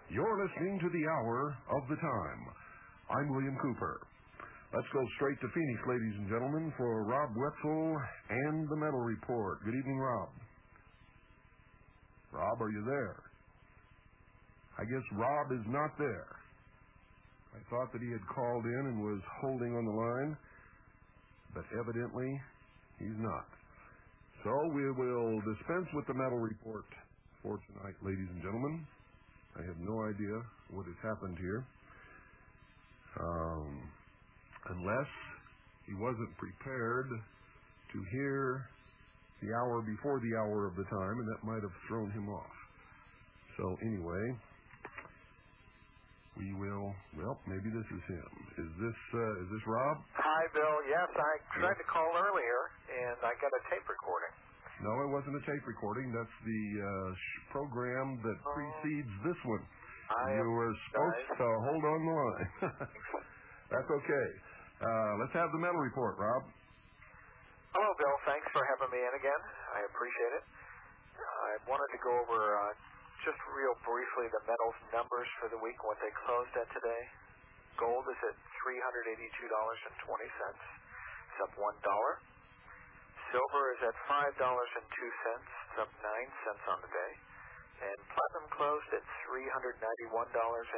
You're listening to the Hour of the Time. I'm William Cooper. Let's go straight to Phoenix, ladies and gentlemen, for Rob Wetzel and the Metal Report. Good evening, Rob. Rob, are you there? I guess Rob is not there. I thought that he had called in and was holding on the line, but evidently he's not. So we will dispense with the Metal Report for tonight, ladies and gentlemen. I have no idea what has happened here. Unless he wasn't prepared to hear the hour before the hour of the time, and that might have thrown him off. So anyway, we will, maybe this is him. Is this Rob? Hi, Bill. Yes, I tried to call earlier, and I got a tape recording. No, it wasn't a tape recording. That's the program that precedes this one. You were supposed to hold on the line. That's okay. Let's have the Metal Report, Rob. Hello, Bill. Thanks for having me in again. I appreciate it. I wanted to go over just real briefly the metals numbers for the week, what they closed at today. Gold is at $382.20. It's up $1. Silver is at $5.02. It's up 9 cents on the day. And platinum closed at $391.90,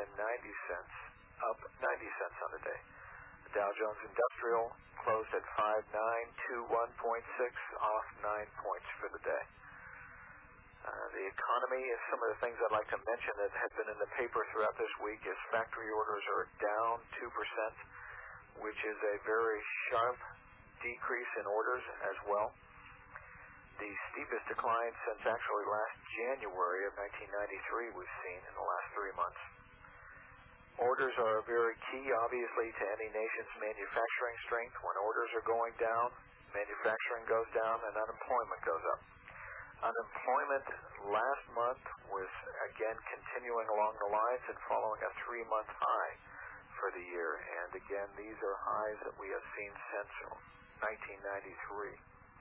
up 90 cents on the day. The Dow Jones Industrial closed at 5921.6, off 9 points for the day. The economy is some of the things I'd like to mention that have been in the paper throughout this week is factory orders are down 2%, which is a very sharp decrease in orders as well. The steepest decline since actually last January of 1993 we've seen in the last 3 months. Orders are very key, obviously, to any nation's manufacturing strength. When orders are going down, manufacturing goes down and unemployment goes up. Unemployment last month was, again, continuing along the lines and following a 3-month high for the year. And, again, these are highs that we have seen since 1993.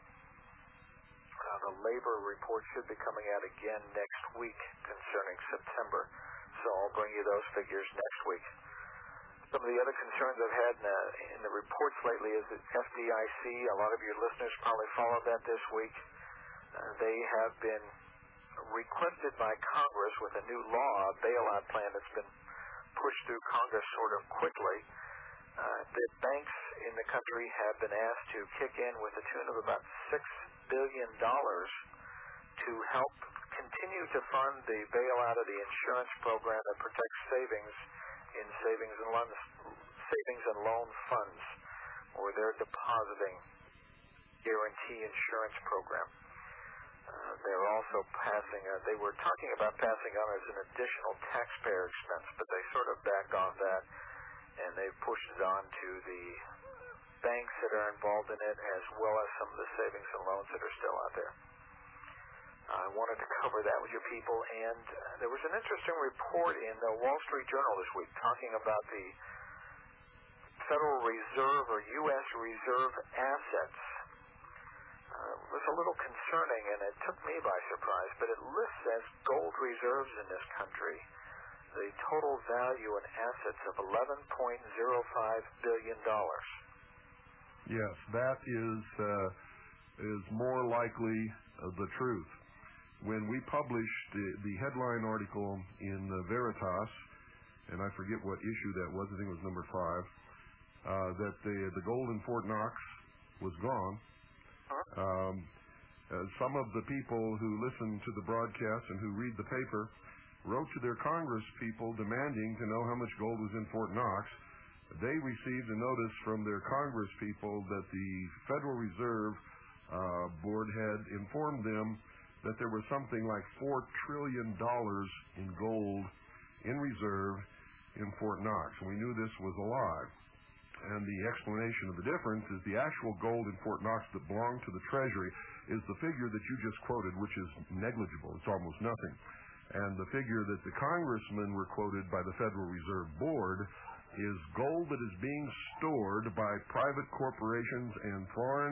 The labor report should be coming out again next week concerning September. So I'll bring you those figures next week. Some of the other concerns I've had in the reports lately is that FDIC, a lot of your listeners probably followed that this week. They have been requested by Congress with a new law, a bailout plan that's been pushed through Congress sort of quickly. The banks in the country have been asked to kick in with a tune of about $6 billion to help continue to fund the bailout of the insurance program that protects savings in savings and loan funds, or their depositing guarantee insurance program. They're also they were talking about passing on as an additional taxpayer expense, but they sort of backed off that, and they pushed it on to the banks that are involved in it, as well as some of the savings and loans that are still out there. I wanted to cover that with you people, and there was an interesting report in the Wall Street Journal this week talking about the Federal Reserve or U.S. Reserve assets. It was a little concerning, and it took me by surprise, but it lists as gold reserves in this country the total value in assets of $11.05 billion. Yes, that is more likely the truth. When we published the headline article in Veritas, and I forget what issue that was, I think it was number 5, that the gold in Fort Knox was gone. Some of the people who listen to the broadcast and who read the paper wrote to their Congress people demanding to know how much gold was in Fort Knox. They received a notice from their Congress people that the Federal Reserve Board had informed them that there was something like $4 trillion in gold in reserve in Fort Knox. And we knew this was a lie. And the explanation of the difference is the actual gold in Fort Knox that belonged to the Treasury is the figure that you just quoted, which is negligible. It's almost nothing. And the figure that the congressmen were quoted by the Federal Reserve Board is gold that is being stored by private corporations and foreign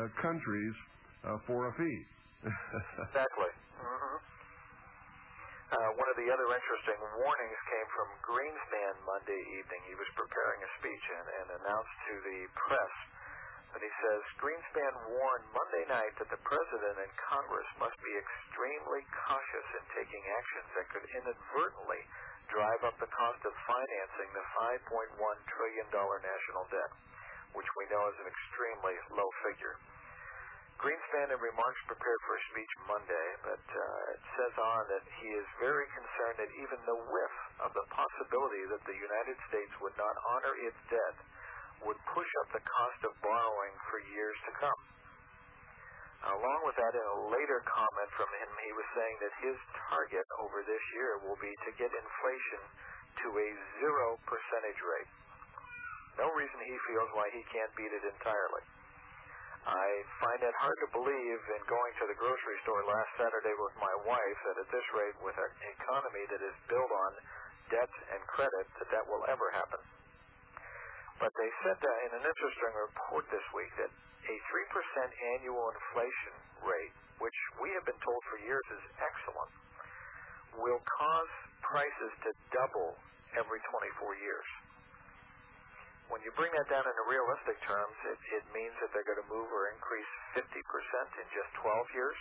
countries for a fee. Exactly. Mm-hmm. One of the other interesting warnings came from Greenspan Monday evening. He was preparing a speech and announced to the press that he says, Greenspan warned Monday night that the President and Congress must be extremely cautious in taking actions that could inadvertently drive up the cost of financing the $5.1 trillion national debt, which we know is an extremely low figure. Greenspan, in remarks prepared for a speech Monday, but it says on that he is very concerned that even the whiff of the possibility that the United States would not honor its debt would push up the cost of borrowing for years to come. Along with that, in a later comment from him, he was saying that his target over this year will be to get inflation to a 0% rate. No reason he feels why he can't beat it entirely. I find it hard to believe in going to the grocery store last Saturday with my wife that at this rate, with an economy that is built on debt and credit, that will ever happen. But they said that in an interesting report this week that a 3% annual inflation rate, which we have been told for years is excellent, will cause prices to double every 24 years. When you bring that down into realistic terms, it means that they're going to move or increase 50% in just 12 years,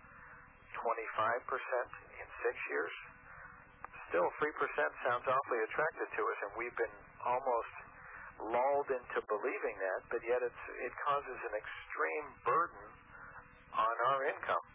25% in 6 years. Still, 3% sounds awfully attractive to us, and we've been almost lulled into believing that, but yet it causes an extreme burden on our income.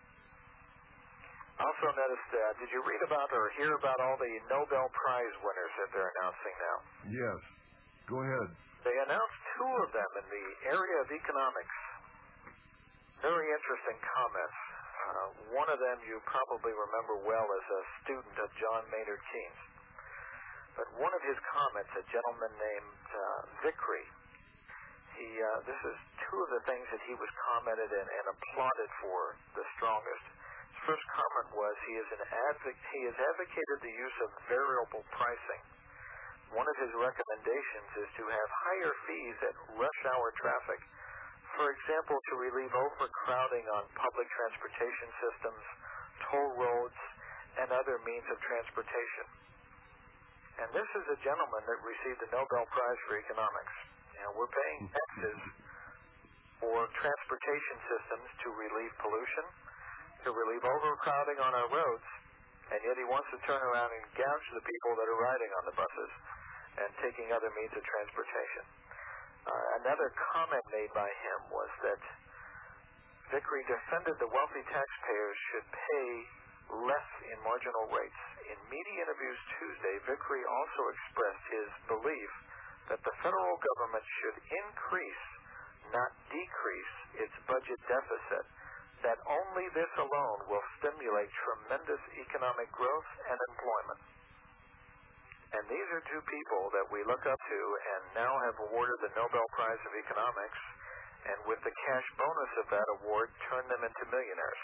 Also noticed, did you read about or hear about all the Nobel Prize winners that they're announcing now? Yes. Go ahead. They announced 2 of them in the area of economics. Very interesting comments. One of them you probably remember well as a student of John Maynard Keynes. But one of his comments, a gentleman named Vickrey, this is 2 of the things that he was commented and applauded for the strongest. His first comment was he has advocated the use of variable pricing. One of his recommendations is to have higher fees at rush hour traffic, for example, to relieve overcrowding on public transportation systems, toll roads, and other means of transportation. And this is a gentleman that received the Nobel Prize for Economics. And we're paying taxes for transportation systems to relieve pollution, to relieve overcrowding on our roads, and yet he wants to turn around and gouge the people that are riding on the buses and taking other means of transportation. Another comment made by him was that Vickrey defended the wealthy taxpayers should pay less in marginal rates. In media interviews Tuesday, Vickrey also expressed his belief that the federal government should increase, not decrease, its budget deficit, that only this alone will stimulate tremendous economic growth and employment. And these are 2 people that we look up to and now have awarded the Nobel Prize of Economics, and with the cash bonus of that award, turn them into millionaires.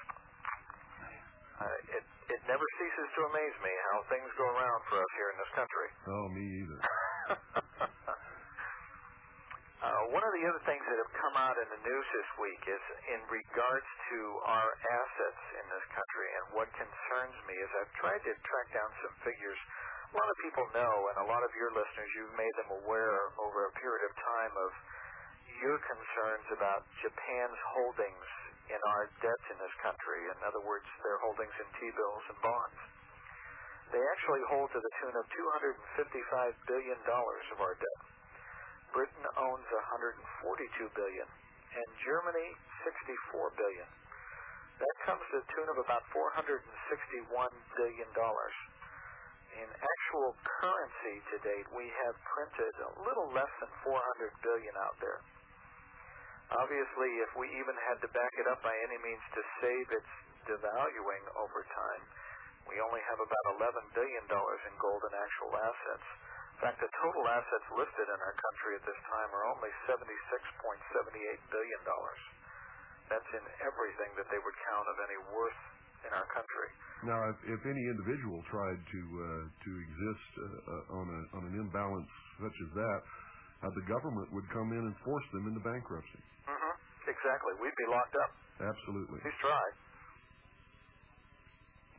It never ceases to amaze me how things go around for us here in this country. Oh, me either. One of the other things that have come out in the news this week is in regards to our assets in this country, and what concerns me is I've tried to track down some figures. A lot of people know, and a lot of your listeners, you've made them aware over a period of time of your concerns about Japan's holdings in our debt in this country. In other words, their holdings in T-bills and bonds. They actually hold to the tune of $255 billion of our debt. Britain owns $142 billion, and Germany $64 billion. That comes to the tune of about $461 billion. In actual currency to date, we have printed a little less than $400 billion out there. Obviously, if we even had to back it up by any means to save its devaluing over time, we only have about $11 billion in gold and actual assets. In fact, the total assets listed in our country at this time are only $76.78 billion. That's in everything that they would count of any worth in our country. Now, if any individual tried to exist on an imbalance such as that, the government would come in and force them into bankruptcy. Mm-hmm. Exactly. We'd be locked up. Absolutely. He's tried.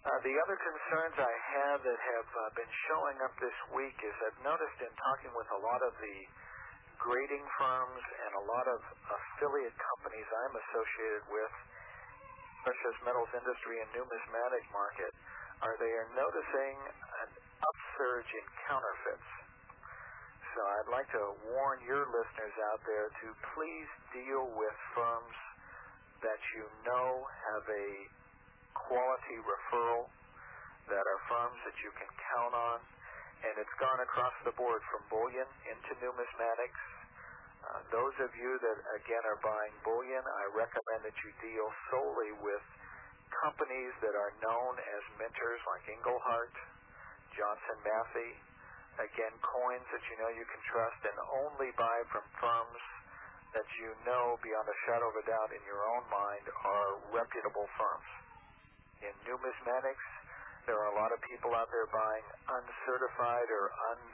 The other concerns I have that have been showing up this week is I've noticed in talking with a lot of the grading firms and a lot of affiliate companies I'm associated with, precious metals industry and numismatic market, they are noticing an upsurge in counterfeits. So I'd like to warn your listeners out there to please deal with firms that you know have a quality referral, that are firms that you can count on, and it's gone across the board from bullion into numismatics. Those of you that, again, are buying bullion, I recommend that you deal solely with companies that are known as minters like Engelhart, Johnson Matthey. Again, coins that you know you can trust, and only buy from firms that you know beyond a shadow of a doubt in your own mind are reputable firms. In numismatics, there are a lot of people out there buying uncertified or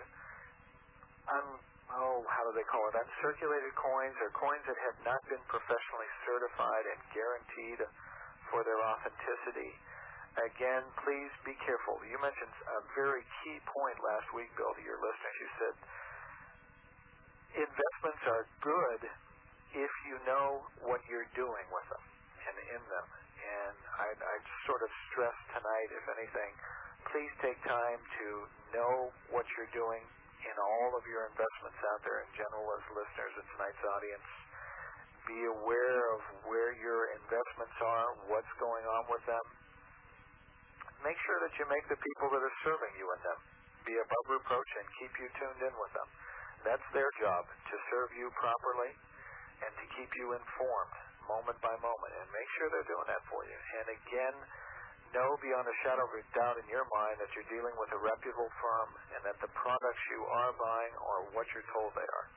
uncirculated coins, or coins that have not been professionally certified and guaranteed for their authenticity. Again, please be careful. You mentioned a very key point last week, Bill, to your listeners. You said investments are good if you know what you're doing with them and in them. And I sort of stress tonight, if anything, please take time to know what you're doing in all of your investments out there in general as listeners of tonight's audience. Be aware of where your investments are, what's going on with them. Make sure that you make the people that are serving you in them be above reproach and keep you tuned in with them. That's their job, to serve you properly and to keep you informed moment by moment, and make sure they're doing that for you. And again, know beyond a shadow of a doubt in your mind that you're dealing with a reputable firm and that the products you are buying are what you're told they are.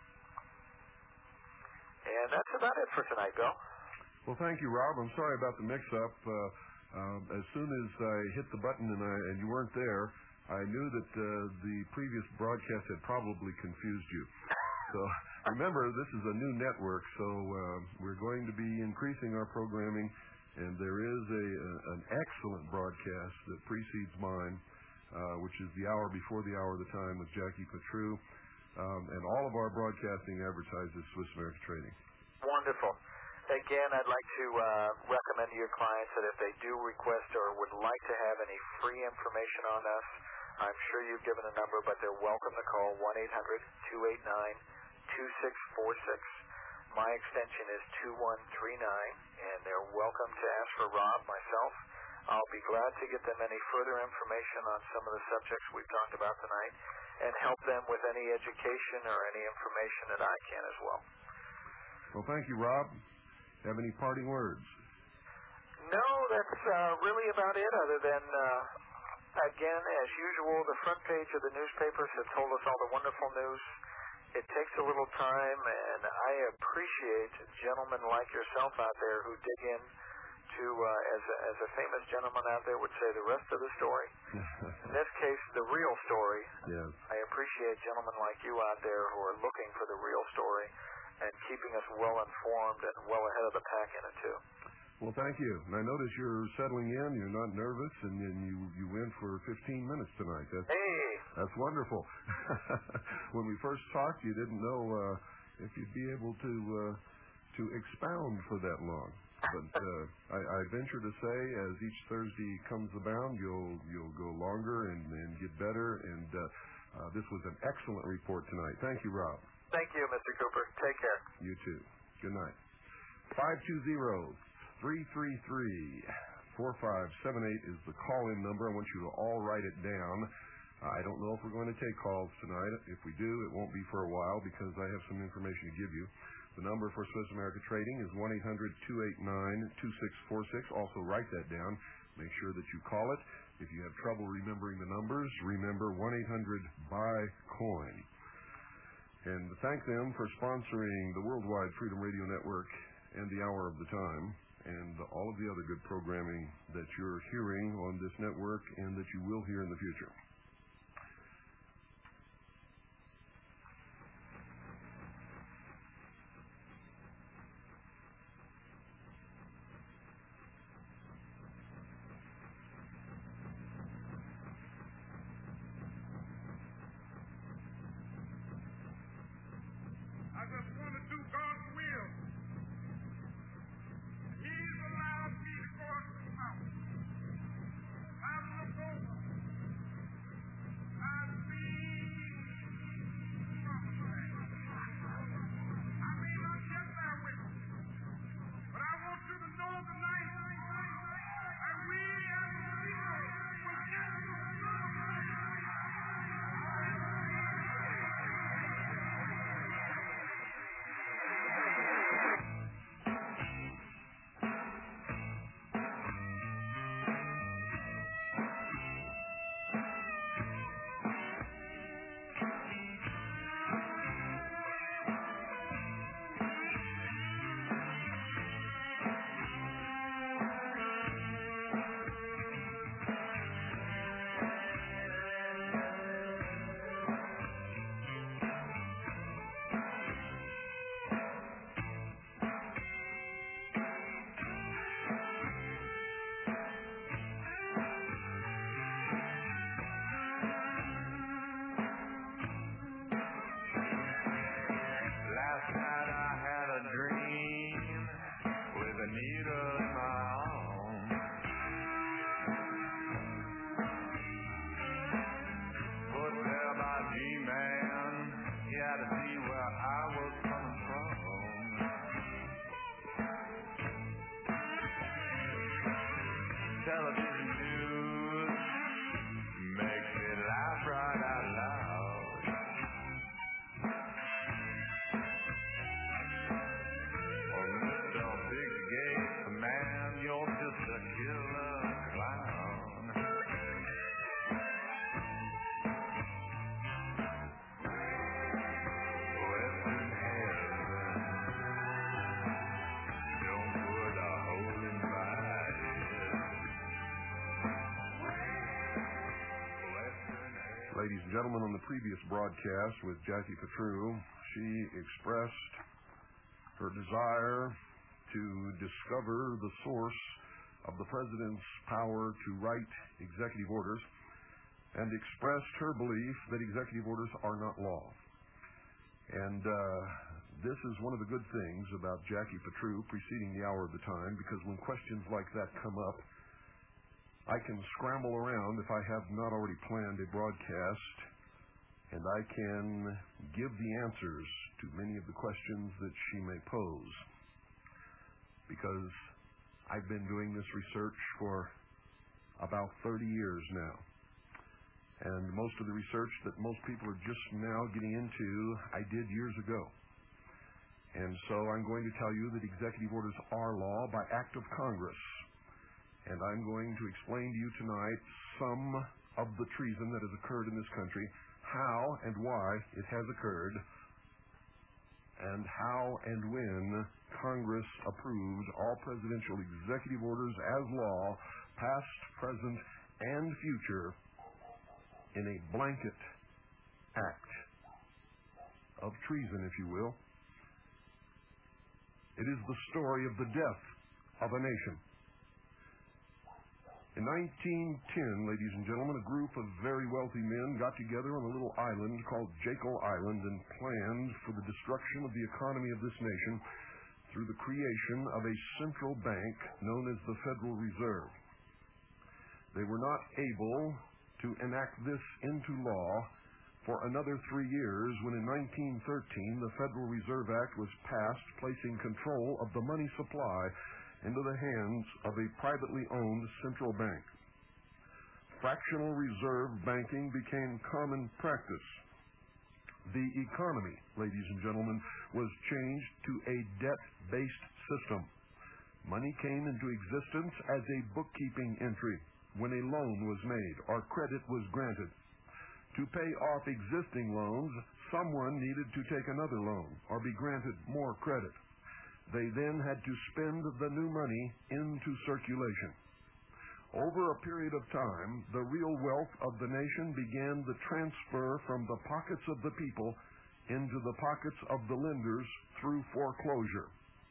And that's about it for tonight, Bill. Well, thank you, Rob. I'm sorry about the mix-up. As soon as I hit the button and you weren't there, I knew that the previous broadcast had probably confused you. So remember, this is a new network, so we're going to be increasing our programming, and there is an excellent broadcast that precedes mine, which is the hour before the hour of the time with Jackie Patru, and all of our broadcasting advertises Swiss American Trading. Wonderful. Again, I'd like to recommend to your clients that if they do request or would like to have any free information on us, I'm sure you've given a number, but they're welcome to call 1-800-289-2646. My extension is 2139, and they're welcome to ask for Rob, myself. I'll be glad to get them any further information on some of the subjects we've talked about tonight and help them with any education or any information that I can as well. Well, thank you, Rob. Have any parting words? No, that's really about it, other than, again, as usual, the front page of the newspapers have told us all the wonderful news. It takes a little time, and I appreciate gentlemen like yourself out there who dig in to, as a famous gentleman out there would say, the rest of the story. In this case, the real story. Yes. I appreciate gentlemen like you out there who are looking for the real story and keeping us well informed and well ahead of the pack in it, too. Well, thank you. And I notice you're settling in. You're not nervous, and you went for 15 minutes tonight. That's wonderful. When we first talked, you didn't know if you'd be able to expound for that long. But I venture to say, as each Thursday comes abound, you'll go longer and get better. And this was an excellent report tonight. Thank you, Rob. Thank you, Mr. Cooper. Take care. You too. Good night. 520-333-4578 is the call-in number. I want you to all write it down. I don't know if we're going to take calls tonight. If we do, it won't be for a while because I have some information to give you. The number for Swiss America Trading is 1-800-289-2646. Also write that down. Make sure that you call it. If you have trouble remembering the numbers, remember 1-800-BUY-COIN. And thank them for sponsoring the Worldwide Freedom Radio Network and the Hour of the Time and all of the other good programming that you're hearing on this network and that you will hear in the future. needle in my arm. Put there by G-Man, he had to see where I was coming from. Television news makes me laugh right out loud. Oh, Mr. Big Gates, man, you're just a killer clown. Western heaven, don't put a hole in my head. Ladies and gentlemen, on the previous broadcast with Jackie Petru, she expressed her desire to discover the source of the president's power to write executive orders and expressed her belief that executive orders are not law. And this is one of the good things about Jackie Petru preceding the hour of the time, because when questions like that come up, I can scramble around if I have not already planned a broadcast, and I can give the answers to many of the questions that she may pose, because I've been doing this research for about 30 years now. And most of the research that most people are just now getting into, I did years ago. And so I'm going to tell you that executive orders are law by act of Congress. And I'm going to explain to you tonight some of the treason that has occurred in this country, how and why it has occurred, and how and when Congress approved all presidential executive orders as law, past, present, and future, in a blanket act of treason, if you will. It is the story of the death of a nation. In 1910, ladies and gentlemen, a group of very wealthy men got together on a little island called Jekyll Island and planned for the destruction of the economy of this nation through the creation of a central bank known as the Federal Reserve. They were not able to enact this into law for another 3 years when in 1913 the Federal Reserve Act was passed, placing control of the money supply into the hands of a privately owned central bank. Fractional reserve banking became common practice. The economy, ladies and gentlemen, was changed to a debt-based system. Money came into existence as a bookkeeping entry when a loan was made or credit was granted. To pay off existing loans, someone needed to take another loan or be granted more credit. They then had to spend the new money into circulation. Over a period of time, the real wealth of the nation began the transfer from the pockets of the people into the pockets of the lenders through foreclosure.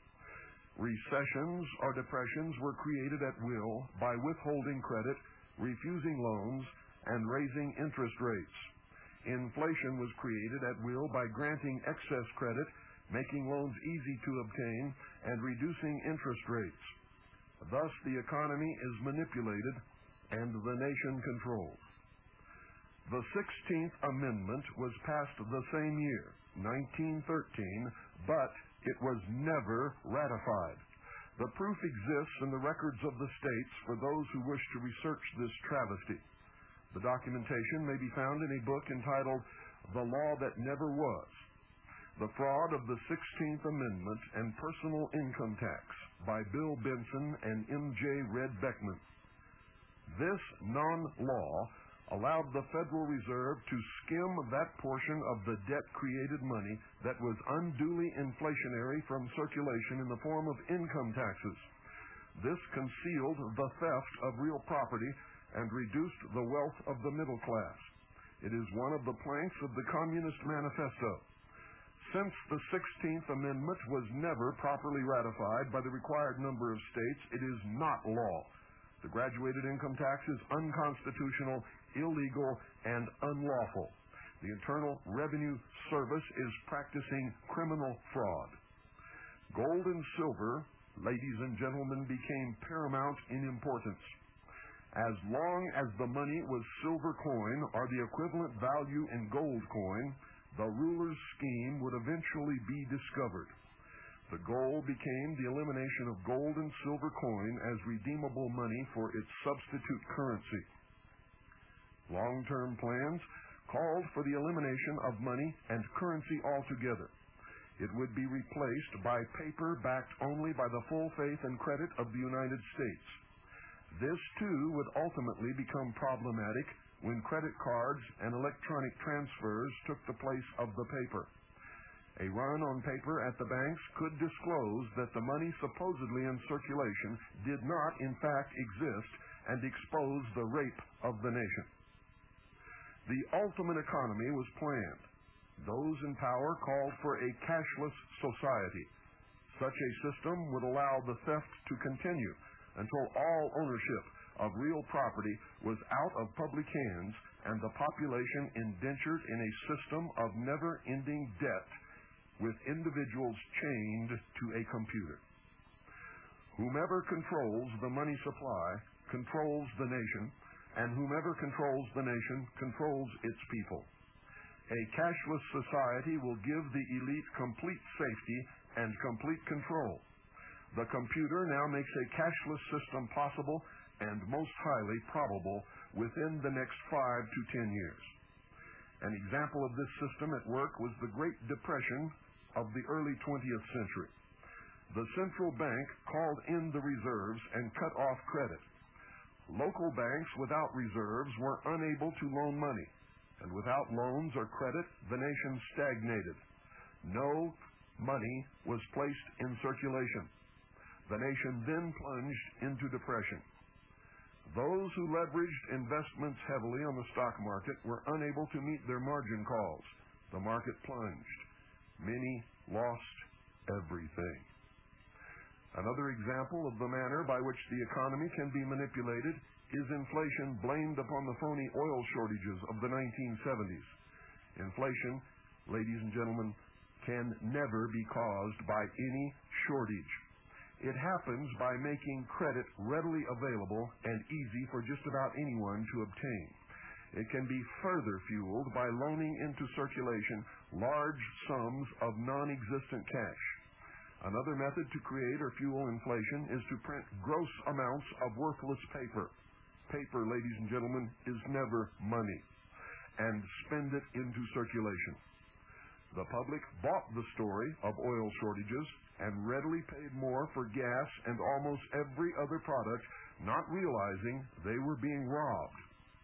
Recessions or depressions were created at will by withholding credit, refusing loans, and raising interest rates. Inflation was created at will by granting excess credit, making loans easy to obtain, and reducing interest rates. Thus, the economy is manipulated and the nation controlled. The 16th Amendment was passed the same year, 1913, but it was never ratified. The proof exists in the records of the states for those who wish to research this travesty. The documentation may be found in a book entitled The Law That Never Was, The Fraud of the 16th Amendment and Personal Income Tax by Bill Benson and M.J. Red Beckman. This non-law allowed the Federal Reserve to skim that portion of the debt-created money that was unduly inflationary from circulation in the form of income taxes. This concealed the theft of real property and reduced the wealth of the middle class. It is one of the planks of the Communist Manifesto. Since the 16th Amendment was never properly ratified by the required number of states, it is not law. The graduated income tax is unconstitutional, illegal, and unlawful. The Internal Revenue Service is practicing criminal fraud. Gold and silver ladies and gentlemen, became paramount in importance. As long as the money was silver coin or the equivalent value in gold coin, the ruler's scheme would eventually be discovered. The goal became the elimination of gold and silver coin as redeemable money for its substitute currency. Long-term plans called for the elimination of money and currency altogether. It would be replaced by paper backed only by the full faith and credit of the United States. This, too, would ultimately become problematic when credit cards and electronic transfers took the place of the paper. A run on paper at the banks could disclose that the money supposedly in circulation did not, in fact, exist and expose the rape of the nation. The ultimate economy was planned. Those in power called for a cashless society. Such a system would allow the theft to continue until all ownership of real property was out of public hands and the population indentured in a system of never-ending debt with individuals chained to a computer. Whomever controls the money supply controls the nation, and whomever controls the nation controls its people. A cashless society will give the elite complete safety and complete control. The computer now makes a cashless system possible and most highly probable within the next 5 to 10 years. An example of this system at work was the Great Depression of the early 20th century. The central bank called in the reserves and cut off credit. Local banks without reserves were unable to loan money, and without loans or credit, the nation stagnated. No money was placed in circulation. The nation then plunged into depression. Those who leveraged investments heavily on the stock market were unable to meet their margin calls. The market plunged. Many lost everything. Another example of the manner by which the economy can be manipulated is inflation blamed upon the phony oil shortages of the 1970s. Inflation, ladies and gentlemen, can never be caused by any shortage. It happens by making credit readily available and easy for just about anyone to obtain. It can be further fueled by loaning into circulation large sums of non-existent cash. Another method to create or fuel inflation is to print gross amounts of worthless paper. Paper, ladies and gentlemen, is never money, and spend it into circulation. The public bought the story of oil shortages and readily paid more for gas and almost every other product, not realizing they were being robbed.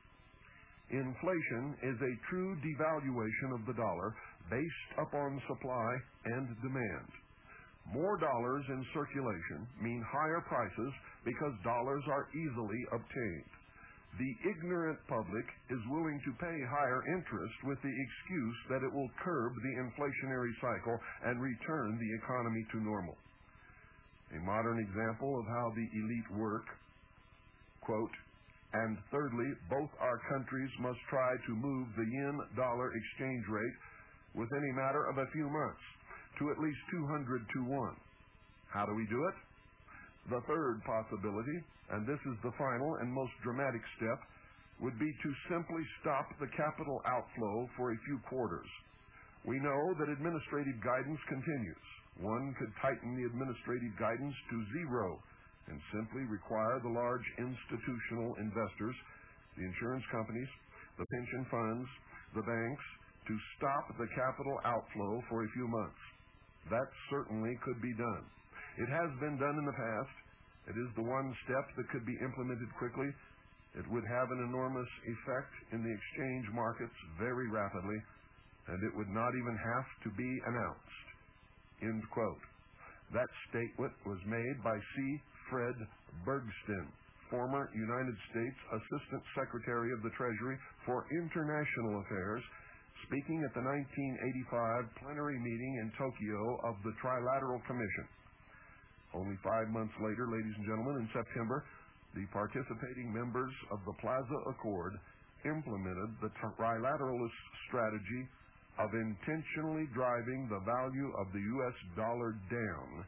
Inflation is a true devaluation of the dollar based upon supply and demand. More dollars in circulation mean higher prices because dollars are easily obtained. The ignorant public is willing to pay higher interest with the excuse that it will curb the inflationary cycle and return the economy to normal. A modern example of how the elite work, quote, and thirdly, both our countries must try to move the yen-dollar exchange rate within a matter of a few months to at least 200 to 1. How do we do it? The third possibility, and this is the final and most dramatic step, would be to simply stop the capital outflow for a few quarters. We know that administrative guidance continues. One could tighten the administrative guidance to 0 and simply require the large institutional investors, the insurance companies, the pension funds, the banks, to stop the capital outflow for a few months. That certainly could be done. It has been done in the past. It is the one step that could be implemented quickly. It would have an enormous effect in the exchange markets very rapidly, and it would not even have to be announced. End quote. That statement was made by C. Fred Bergsten, former United States Assistant Secretary of the Treasury for International Affairs, speaking at the 1985 plenary meeting in Tokyo of the Trilateral Commission. Only 5 months later, ladies and gentlemen, in September, the participating members of the Plaza Accord implemented the trilateralist strategy of intentionally driving the value of the U.S. dollar down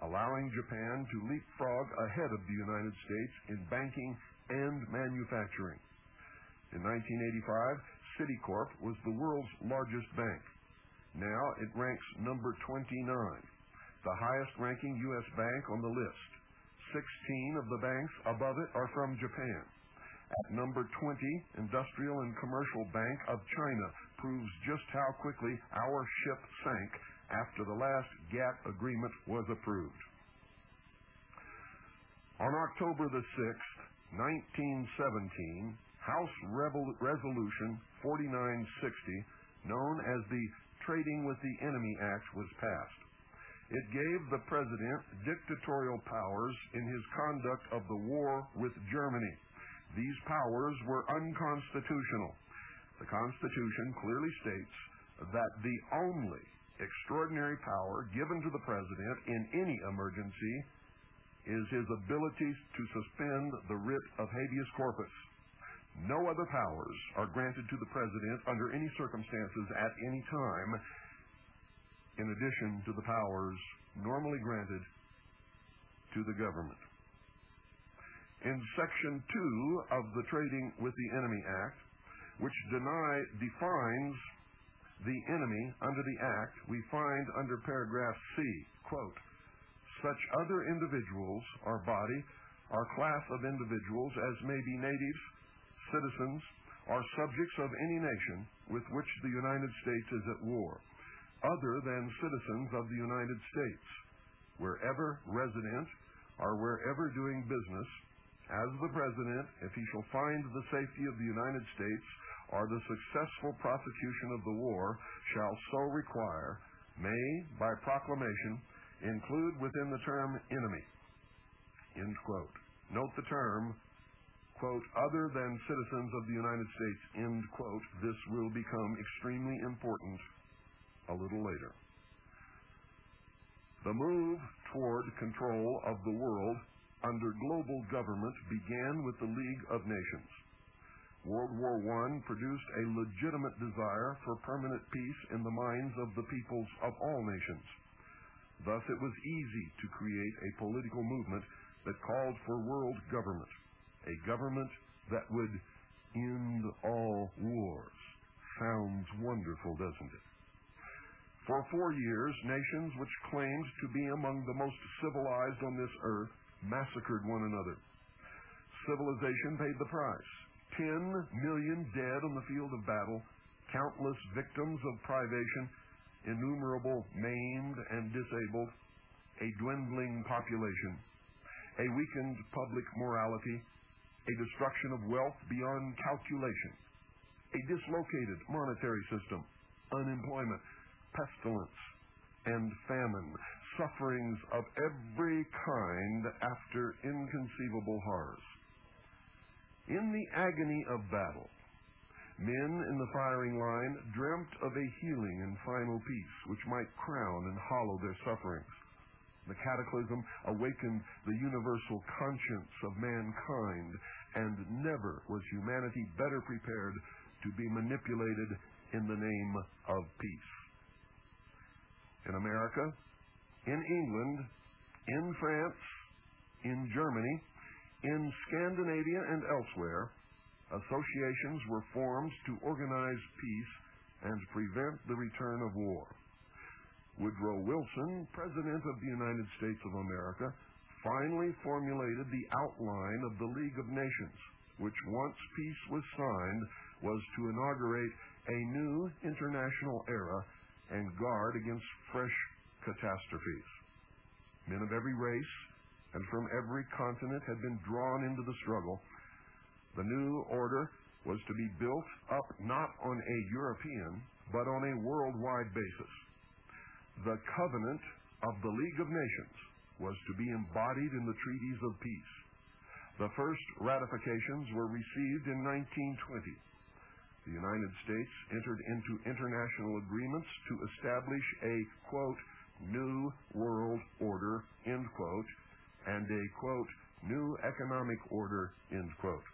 allowing Japan to leapfrog ahead of the United States in banking and manufacturing. In 1985, Citicorp was the world's largest bank. Now it ranks number 29, the highest-ranking U.S. bank on the list. 16 of the banks above it are from Japan. At number 20, Industrial and Commercial Bank of China proves just how quickly our ship sank after the last GATT agreement was approved. On October the 6th, 1917, House Resolution 4960, known as the Trading with the Enemy Act, was passed. It gave the president dictatorial powers in his conduct of the war with Germany. These powers were unconstitutional. The Constitution clearly states that the only extraordinary power given to the president in any emergency is his ability to suspend the writ of habeas corpus. No other powers are granted to the president under any circumstances at any time, in addition to the powers normally granted to the government. In Section 2 of the Trading with the Enemy Act, which defines the enemy under the Act, we find under paragraph C, quote, such other individuals or body or class of individuals as may be natives, citizens, or subjects of any nation with which the United States is at war, other than citizens of the United States, wherever resident or wherever doing business, as the President, if he shall find the safety of the United States or the successful prosecution of the war shall so require, may, by proclamation, include within the term enemy, end quote. Note the term, quote, other than citizens of the United States, end quote. This will become extremely important a little later. The move toward control of the world under global government began with the League of Nations. World War I produced a legitimate desire for permanent peace in the minds of the peoples of all nations. Thus, it was easy to create a political movement that called for world government, a government that would end all wars. Sounds wonderful, doesn't it? For 4 years, nations which claimed to be among the most civilized on this earth massacred one another. Civilization paid the price. 10 million dead on the field of battle, countless victims of privation, innumerable maimed and disabled, a dwindling population, a weakened public morality, a destruction of wealth beyond calculation, a dislocated monetary system, unemployment, pestilence, and famine, sufferings of every kind after inconceivable horrors. In the agony of battle, men in the firing line dreamt of a healing and final peace which might crown and hollow their sufferings. The cataclysm awakened the universal conscience of mankind, and never was humanity better prepared to be manipulated in the name of peace. In America, in England, in France, in Germany, in Scandinavia and elsewhere, associations were formed to organize peace and prevent the return of war. Woodrow Wilson, President of the United States of America, finally formulated the outline of the League of Nations, which once peace was signed, was to inaugurate a new international era and guard against fresh catastrophes. Men of every race and from every continent had been drawn into the struggle. The new order was to be built up not on a European, but on a worldwide basis. The covenant of the League of Nations was to be embodied in the treaties of peace. The first ratifications were received in 1920. The United States entered into international agreements to establish a, quote, new world order, end quote, and a, quote, new economic order, end quote.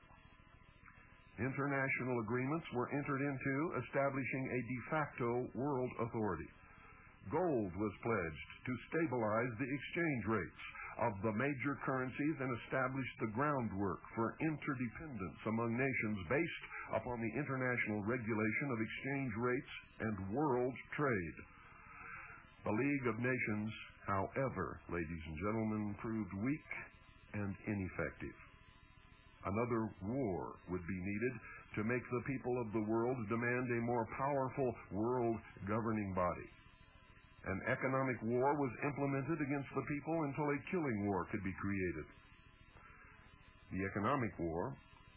International agreements were entered into establishing a de facto world authority. Gold was pledged to stabilize the exchange rates of the major currencies and establish the groundwork for interdependence among nations based upon the international regulation of exchange rates and world trade. The League of Nations, however, ladies and gentlemen, proved weak and ineffective. Another war would be needed to make the people of the world demand a more powerful world governing body. An economic war was implemented against the people until a killing war could be created. The economic war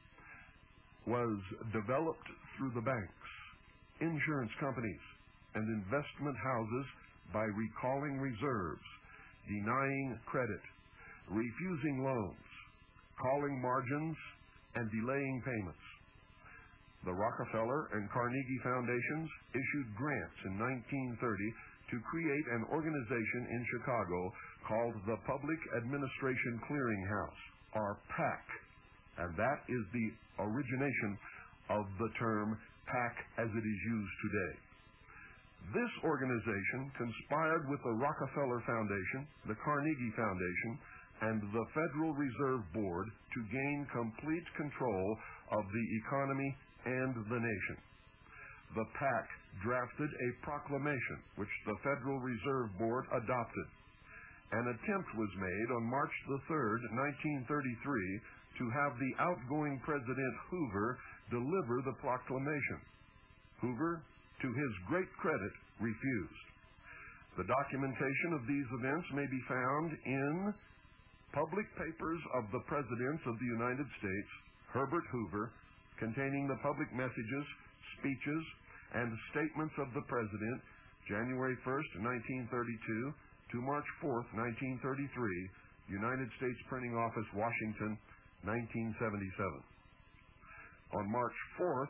was developed through the banks, insurance companies, and investment houses by recalling reserves, denying credit, refusing loans, calling margins, and delaying payments. The Rockefeller and Carnegie Foundations issued grants in 1930 to create an organization in Chicago called the Public Administration Clearinghouse, or PAC, and that is the origination of the term PAC as it is used today. This organization conspired with the Rockefeller Foundation, the Carnegie Foundation, and the Federal Reserve Board to gain complete control of the economy and the nation. The PAC drafted a proclamation which the Federal Reserve Board adopted. An attempt was made on March the 3rd, 1933, to have the outgoing President Hoover deliver the proclamation. Hoover, to his great credit, refused. The documentation of these events may be found in public papers of the Presidents of the United States, Herbert Hoover, containing the public messages, speeches, and statements of the President, January 1st, 1932 to March 4th, 1933, United States Printing Office, Washington, 1977. On March 4th,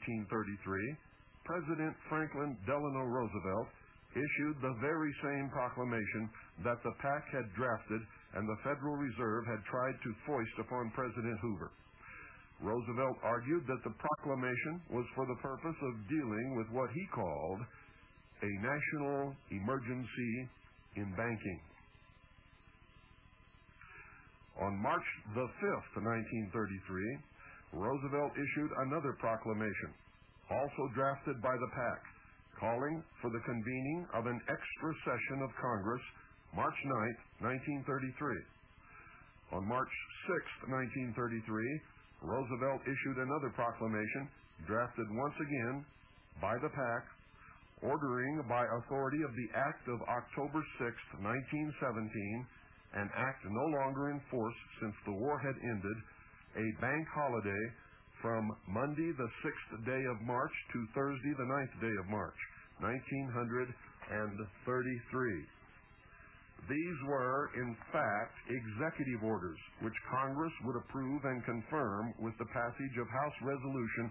1933, President Franklin Delano Roosevelt issued the very same proclamation that the PAC had drafted and the Federal Reserve had tried to foist upon President Hoover. Roosevelt argued that the proclamation was for the purpose of dealing with what he called a national emergency in banking. On March the 5th, 1933, Roosevelt issued another proclamation, also drafted by the PAC, calling for the convening of an extra session of Congress March 9th, 1933. On March 6th, 1933, Roosevelt issued another proclamation, drafted once again by the PAC, ordering by authority of the Act of October 6th, 1917, an act no longer in force since the war had ended, a bank holiday from Monday the 6th day of March to Thursday the 9th day of March, 1933. These were, in fact, executive orders, which Congress would approve and confirm with the passage of House Resolution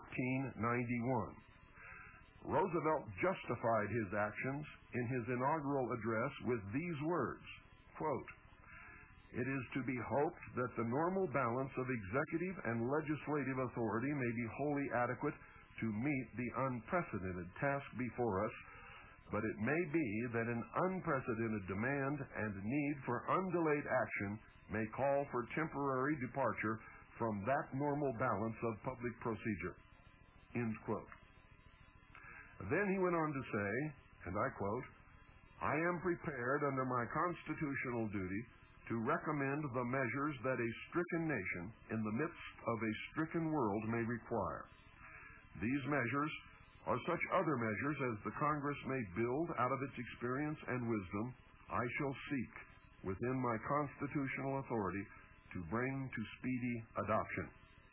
1491. Roosevelt justified his actions in his inaugural address with these words, quote, "It is to be hoped that the normal balance of executive and legislative authority may be wholly adequate to meet the unprecedented task before us, but it may be that an unprecedented demand and need for undelayed action may call for temporary departure from that normal balance of public procedure." End quote. Then he went on to say, and I quote, "I am prepared under my constitutional duty to recommend the measures that a stricken nation in the midst of a stricken world may require. These measures or such other measures as the Congress may build out of its experience and wisdom, I shall seek, within my constitutional authority, to bring to speedy adoption.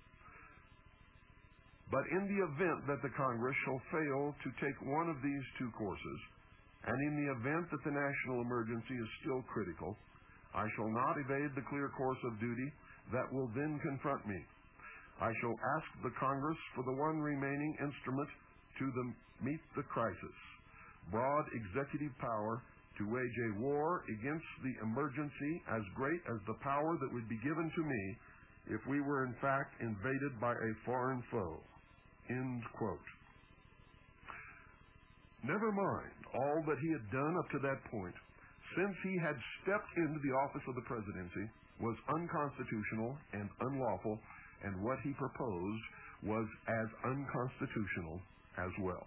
But in the event that the Congress shall fail to take one of these two courses, and in the event that the national emergency is still critical, I shall not evade the clear course of duty that will then confront me. I shall ask the Congress for the one remaining instrument to meet the crisis, broad executive power to wage a war against the emergency as great as the power that would be given to me if we were in fact invaded by a foreign foe." End quote. Never mind all that he had done up to that point, since he had stepped into the office of the presidency, was unconstitutional and unlawful, and what he proposed was as unconstitutional as well.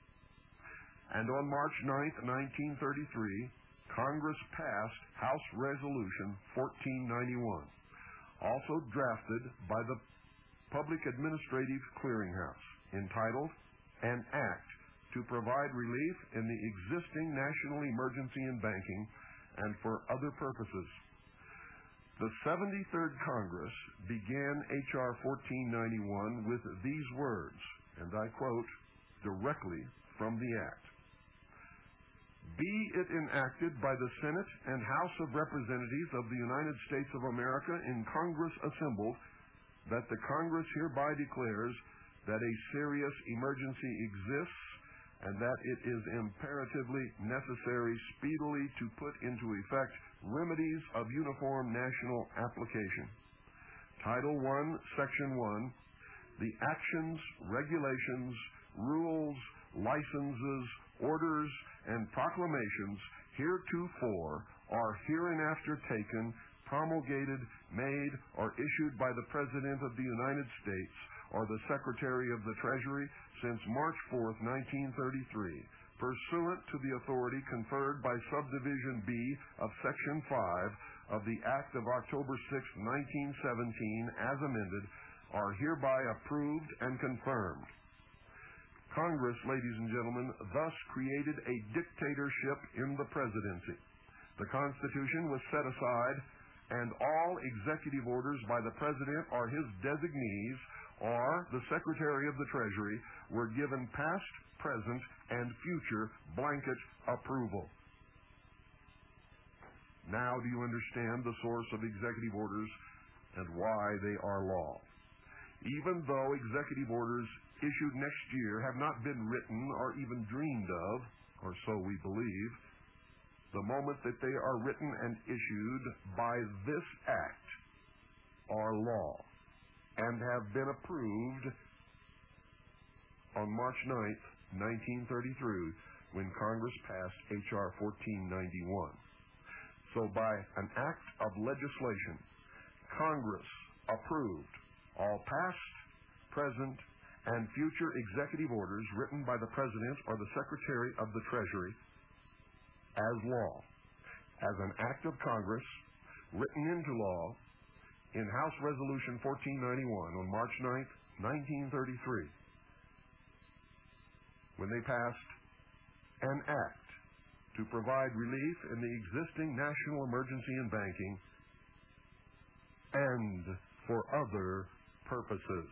And on March 9th, 1933, Congress passed House Resolution 1491, also drafted by the Public Administrative Clearinghouse, entitled An Act to Provide Relief in the Existing National Emergency in Banking and for Other Purposes. The 73rd Congress began H.R. 1491 with these words, and I quote directly from the Act. Be it enacted by the Senate and House of Representatives of the United States of America in Congress assembled, that the Congress hereby declares that a serious emergency exists and that it is imperatively necessary speedily to put into effect remedies of uniform national application. Title I, Section 1, the actions, regulations, rules, licenses, orders, and proclamations heretofore are hereinafter taken, promulgated, made, or issued by the President of the United States or the Secretary of the Treasury since March 4th, 1933, pursuant to the authority conferred by Subdivision B of Section 5 of the Act of October 6, 1917, as amended, are hereby approved and confirmed. Congress, ladies and gentlemen, thus created a dictatorship in the presidency. The Constitution was set aside, and all executive orders by the President or his designees or the Secretary of the Treasury were given past, present, and future blanket approval. Now do you understand the source of executive orders and why they are law? Even though executive orders issued next year have not been written or even dreamed of, or so we believe, the moment that they are written and issued by this act are law and have been approved on March 9th, 1933, when Congress passed H.R. 1491. So by an act of legislation, Congress approved all past, present, and future executive orders written by the President or the Secretary of the Treasury as law, as an act of Congress written into law in House Resolution 1491 on March 9th, 1933, when they passed an act to provide relief in the existing national emergency in banking and for other purposes.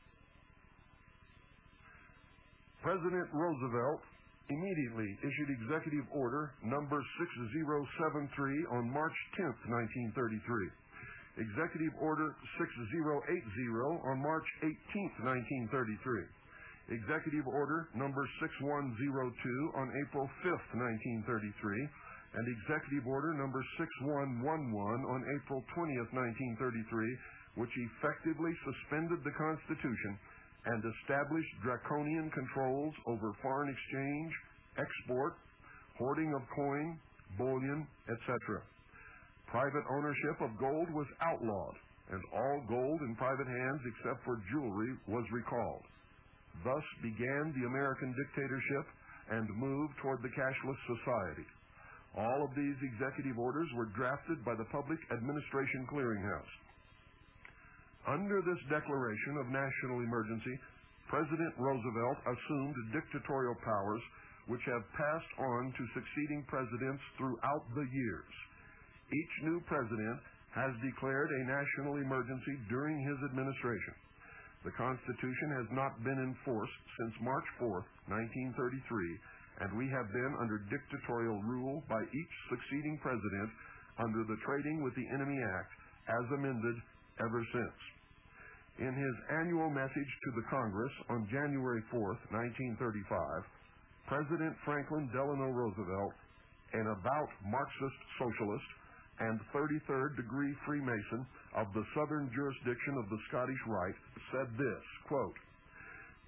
President Roosevelt immediately issued Executive Order number 6073 on March 10th, 1933. Executive Order 6080 on March 18th, 1933. Executive Order number 6102 on April 5th, 1933. And Executive Order number 6111 on April 20th, 1933, which effectively suspended the Constitution and established draconian controls over foreign exchange, export, hoarding of coin, bullion, etc. Private ownership of gold was outlawed, and all gold in private hands except for jewelry was recalled. Thus began the American dictatorship and moved toward the cashless society. All of these executive orders were drafted by the Public Administration Clearinghouse. Under this declaration of national emergency, President Roosevelt assumed dictatorial powers which have passed on to succeeding presidents throughout the years. Each new president has declared a national emergency during his administration. The Constitution has not been enforced since March 4th, 1933, and we have been under dictatorial rule by each succeeding president under the Trading with the Enemy Act as amended ever since. In his annual message to the Congress on January 4th, 1935, President Franklin Delano Roosevelt, an avowed Marxist socialist and 33rd degree Freemason of the southern jurisdiction of the Scottish Rite, said this, quote,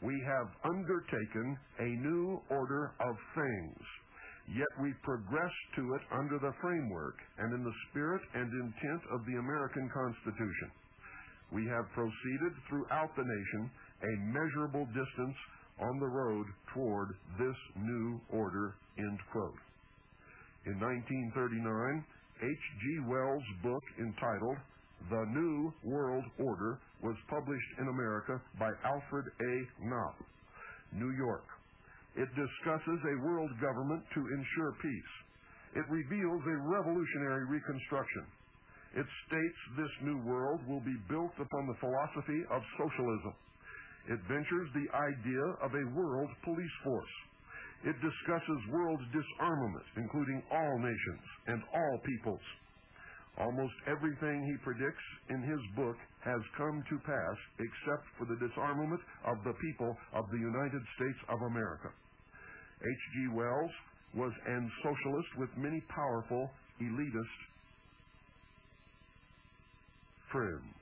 We have undertaken a new order of things, yet we progress to it under the framework and in the spirit and intent of the American Constitution. We have proceeded throughout the nation a measurable distance on the road toward this new order, end quote. In 1939, H.G. Wells' book entitled The New World Order was published in America by Alfred A. Knopf, New York. It discusses a world government to ensure peace. It reveals a revolutionary reconstruction. It states this new world will be built upon the philosophy of socialism. It ventures the idea of a world police force. It discusses world disarmament, including all nations and all peoples. Almost everything he predicts in his book has come to pass except for the disarmament of the people of the United States of America. H.G. Wells was an socialist with many powerful elitist friends.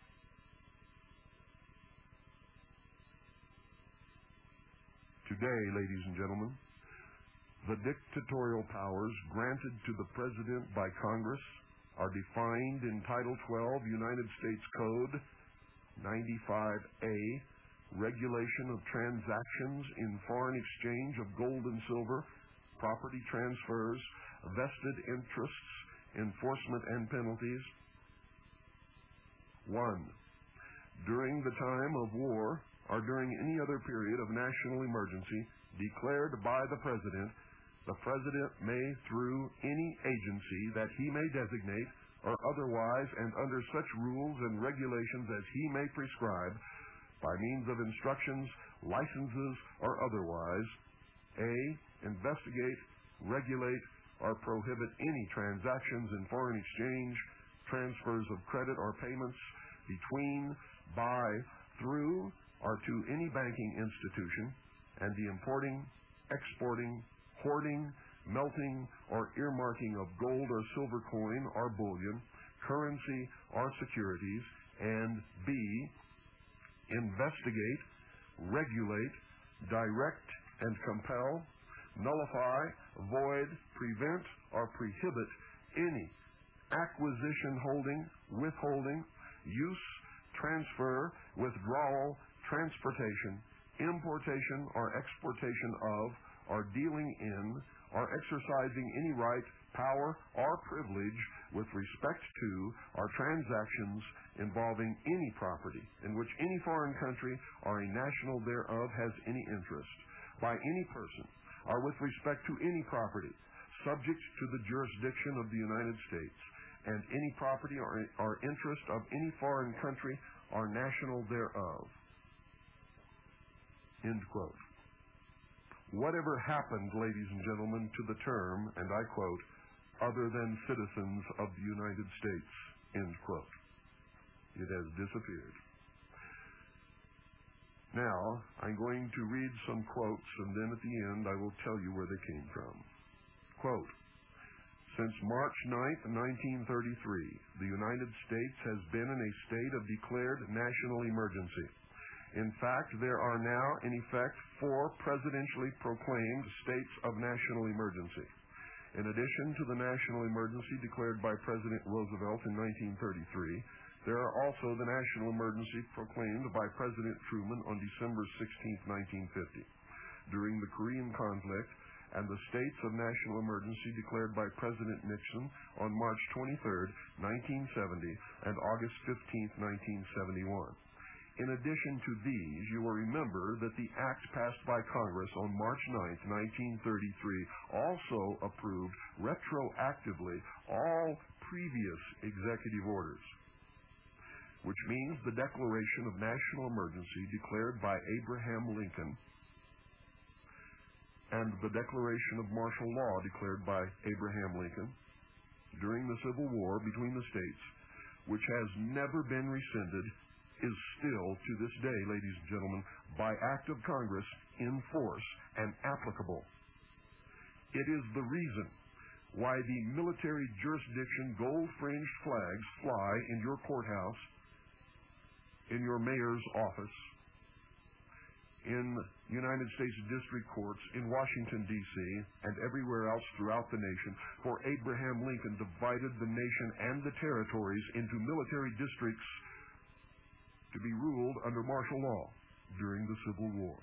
Today, ladies and gentlemen, the dictatorial powers granted to the President by Congress are defined in Title 12, United States Code 95A, Regulation of Transactions in Foreign Exchange of Gold and Silver, Property Transfers, Vested Interests, Enforcement and Penalties. 1. During the time of war or during any other period of national emergency declared by the President may, through any agency that he may designate or otherwise and under such rules and regulations as he may prescribe, by means of instructions, licenses, or otherwise, A, investigate, regulate, or prohibit any transactions in foreign exchange, transfers of credit or payments between, by, through, or to any banking institution, and the importing, exporting, hoarding, melting, or earmarking of gold or silver coin or bullion, currency or securities, and B, investigate, regulate, direct, and compel, nullify, void, prevent, or prohibit any acquisition, holding, withholding, use, transfer, withdrawal, transportation, importation, or exportation of, or dealing in, or exercising any right, power, or privilege with respect to, or transactions involving any property in which any foreign country or a national thereof has any interest, by any person, or with respect to any property subject to the jurisdiction of the United States, and any property or interest of any foreign country or national thereof. End quote. Whatever happened, ladies and gentlemen, to the term, and I quote, other than citizens of the United States, end quote. It has disappeared. Now, I'm going to read some quotes, and then at the end I will tell you where they came from. Quote, since March 9th, 1933, the United States has been in a state of declared national emergency. In fact, there are now, in effect, 4 presidentially proclaimed states of national emergency. In addition to the national emergency declared by President Roosevelt in 1933, there are also the national emergency proclaimed by President Truman on December 16, 1950. During the Korean conflict, and the states of national emergency declared by President Nixon on March 23, 1970, and August 15, 1971. In addition to these, you will remember that the act passed by Congress on March 9, 1933, also approved retroactively all previous executive orders, which means the declaration of national emergency declared by Abraham Lincoln and the declaration of martial law declared by Abraham Lincoln during the Civil War between the states, which has never been rescinded, is still, to this day, ladies and gentlemen, by act of Congress, in force and applicable. It is the reason why the military jurisdiction gold-fringed flags fly in your courthouse, in your mayor's office, in United States district courts in Washington, D.C., and everywhere else throughout the nation, for Abraham Lincoln divided the nation and the territories into military districts to be ruled under martial law during the Civil War.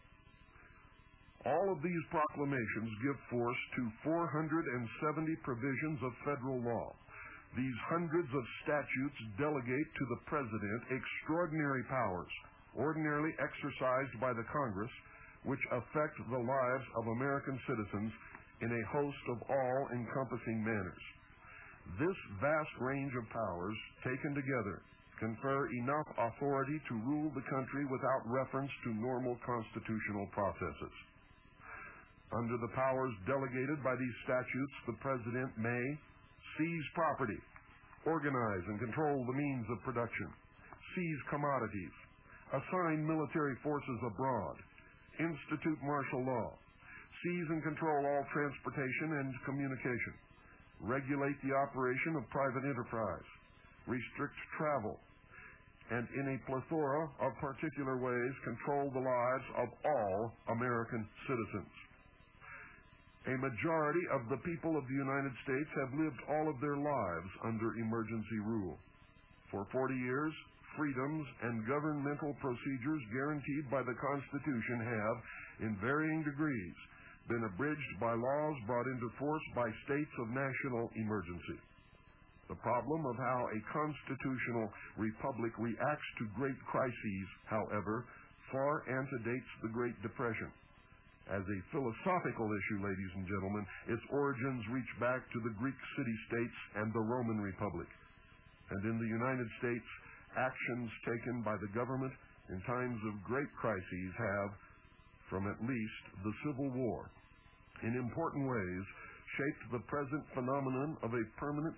All of these proclamations give force to 470 provisions of federal law. These hundreds of statutes delegate to the President extraordinary powers, ordinarily exercised by the Congress, which affect the lives of American citizens in a host of all-encompassing manners. This vast range of powers, taken together, confer enough authority to rule the country without reference to normal constitutional processes. Under the powers delegated by these statutes, the President may seize property, organize and control the means of production, seize commodities, assign military forces abroad, institute martial law, seize and control all transportation and communication, regulate the operation of private enterprise, restrict travel, and in a plethora of particular ways control the lives of all American citizens. A majority of the people of the United States have lived all of their lives under emergency rule. For 40 years, freedoms and governmental procedures guaranteed by the Constitution have, in varying degrees, been abridged by laws brought into force by states of national emergency. The problem of how a constitutional republic reacts to great crises, however, far antedates the Great Depression. As a philosophical issue, ladies and gentlemen, its origins reach back to the Greek city-states and the Roman Republic. And in the United States, actions taken by the government in times of great crises have, from at least the Civil War, in important ways, shaped the present phenomenon of a permanent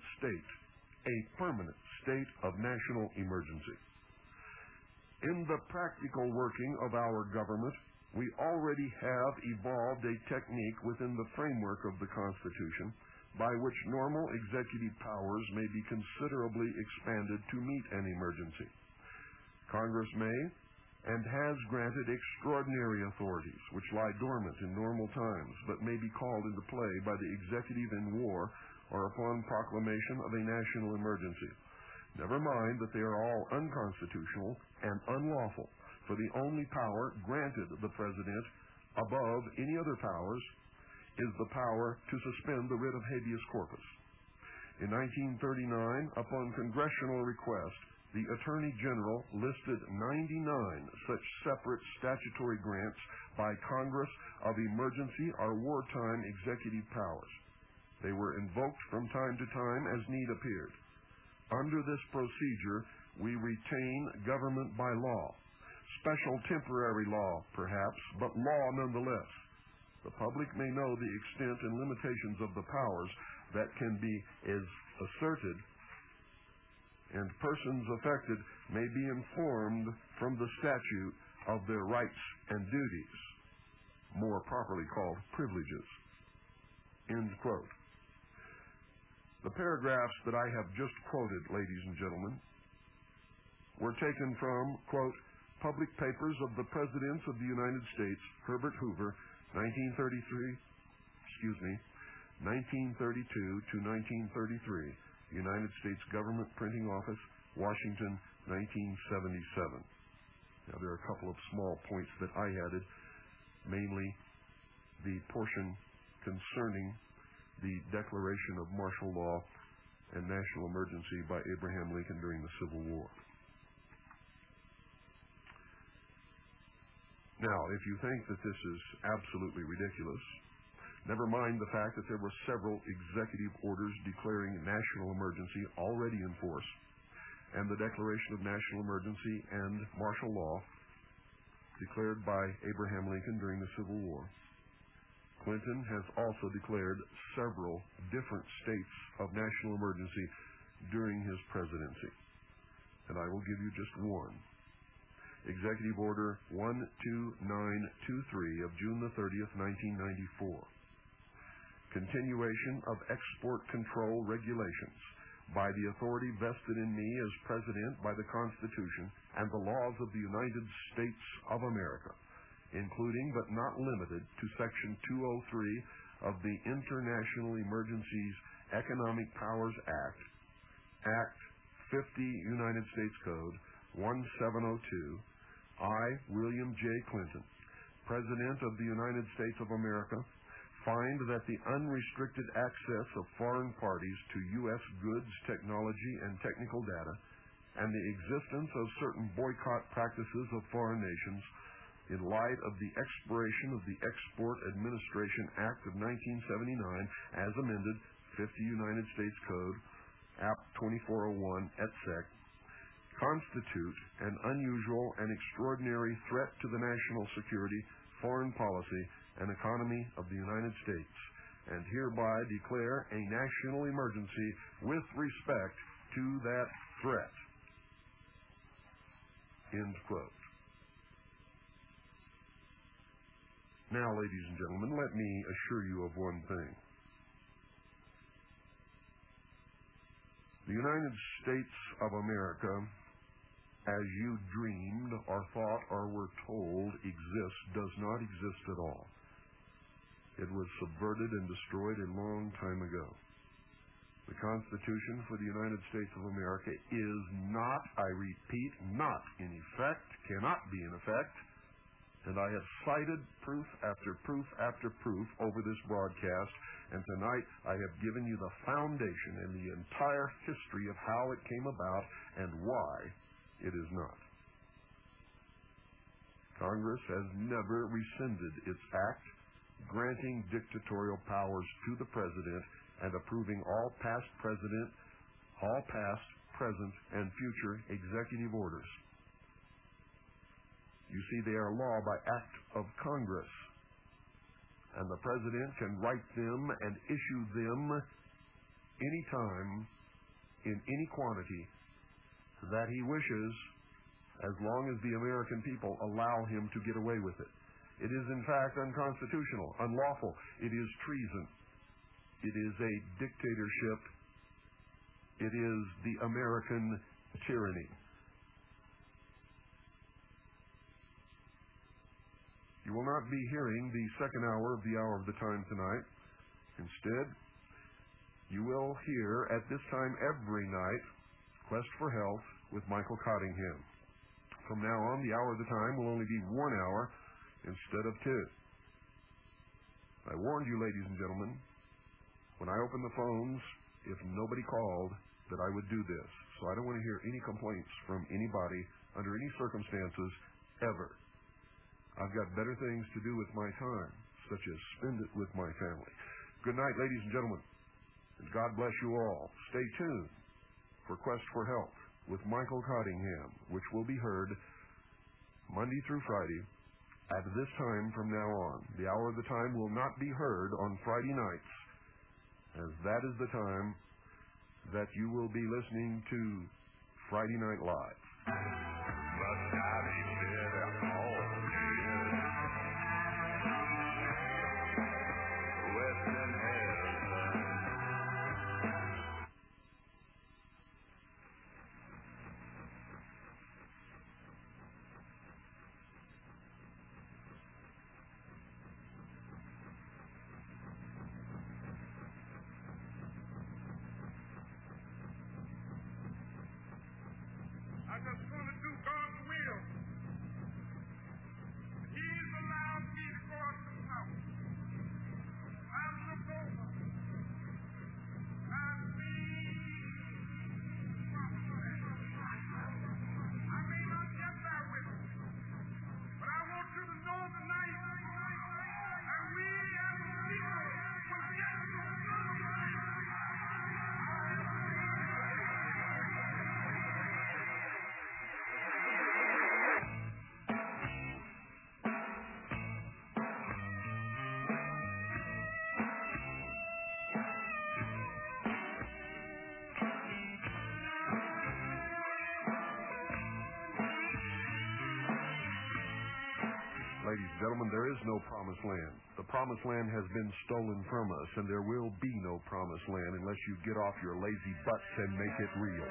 state of national emergency. In the practical working of our government, we already have evolved a technique within the framework of the Constitution by which normal executive powers may be considerably expanded to meet an emergency. Congress may and has granted extraordinary authorities which lie dormant in normal times but may be called into play by the executive in war or upon proclamation of a national emergency. Never mind that they are all unconstitutional and unlawful, for the only power granted the President above any other powers is the power to suspend the writ of habeas corpus. In 1939, upon congressional request, the Attorney General listed 99 such separate statutory grants by Congress of emergency or wartime executive powers. They were invoked from time to time as need appeared. Under this procedure, we retain government by law. Special temporary law, perhaps, but law nonetheless. The public may know the extent and limitations of the powers that can be asserted, and persons affected may be informed from the statute of their rights and duties, more properly called privileges. End quote. The paragraphs that I have just quoted, ladies and gentlemen, were taken from, quote, Public Papers of the Presidents of the United States, Herbert Hoover, 1932 to 1933, United States Government Printing Office, Washington, 1977. Now, there are a couple of small points that I added, mainly the portion concerning the declaration of martial law and national emergency by Abraham Lincoln during the Civil War. Now, if you think that this is absolutely ridiculous, never mind the fact that there were several executive orders declaring national emergency already in force, and the declaration of national emergency and martial law declared by Abraham Lincoln during the Civil War. Clinton has also declared several different states of national emergency during his presidency. And I will give you just one. Executive Order 12923 of June the 30th, 1994. Continuation of export control regulations by the authority vested in me as President by the Constitution and the laws of the United States of America, including but not limited to Section 203 of the International Emergencies Economic Powers Act, Act 50 United States Code 1702, I, William J. Clinton, President of the United States of America, find that the unrestricted access of foreign parties to U.S. goods, technology, and technical data, and the existence of certain boycott practices of foreign nations in light of the expiration of the Export Administration Act of 1979 as amended, 50 United States Code, App 2401, etc., constitute an unusual and extraordinary threat to the national security, foreign policy, and economy of the United States, and hereby declare a national emergency with respect to that threat. End quote. Now, ladies and gentlemen, let me assure you of one thing. The United States of America, as you dreamed or thought or were told exists, does not exist at all. It was subverted and destroyed a long time ago. The Constitution for the United States of America is not, I repeat, not in effect, cannot be in effect, and I have cited proof after proof after proof over this broadcast, and tonight I have given you the foundation and the entire history of how it came about and why it is not. Congress has never rescinded its act granting dictatorial powers to the President and approving all past, present, and future executive orders. You see, they are law by act of Congress, and the President can write them and issue them anytime, in any quantity, that he wishes, as long as the American people allow him to get away with it. It is, in fact, unconstitutional, unlawful. It is treason. It is a dictatorship. It is the American tyranny. You will not be hearing the second hour of the Hour of the Time tonight. Instead, you will hear at this time every night Quest for Health with Michael Cottingham. From now on, the Hour of the Time will only be 1 hour instead of 2. I warned you, ladies and gentlemen, when I opened the phones, if nobody called, that I would do this. So I don't want to hear any complaints from anybody under any circumstances ever. I've got better things to do with my time, such as spend it with my family. Good night, ladies and gentlemen, and God bless you all. Stay tuned for Quest for Health with Michael Cottingham, which will be heard Monday through Friday at this time from now on. The Hour of the Time will not be heard on Friday nights, as that is the time that you will be listening to Friday Night Live. But Daddy said, oh, yeah. West in heaven. I just want to do God's will. He's allowed me to go up to the mountain. I look over. I see promised land. I may not get there with him, but I want you to know tonight that we as a people will get to the promised land. Ladies and gentlemen, there is no promised land. The promised land has been stolen from us, and there will be no promised land unless you get off your lazy butts and make it real.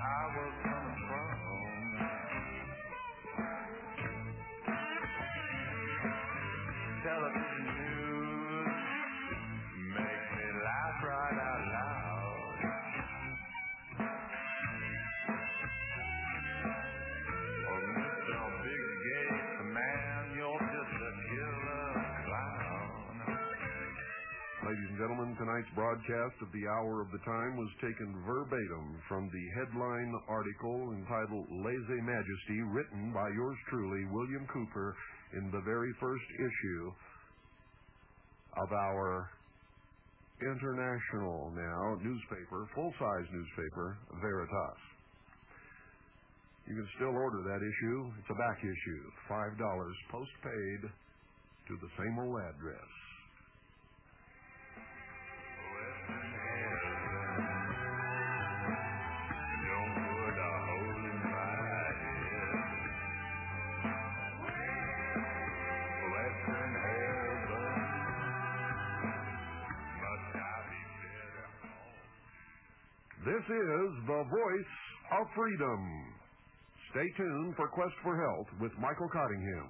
I was coming from. Television news make me laugh right out loud. Oh, Mr. Big Gates, man, you're just a killer clown. Ladies and gentlemen, tonight's broadcast of the Hour of the Time was taken verbatim from the headline article entitled Lazy Majesty, written by yours truly, William Cooper, in the very first issue of our international now newspaper, full-size newspaper, Veritas. You can still order that issue. It's a back issue, $5 postpaid to the same old address. This is the Voice of Freedom. Stay tuned for Quest for Health with Michael Cottingham.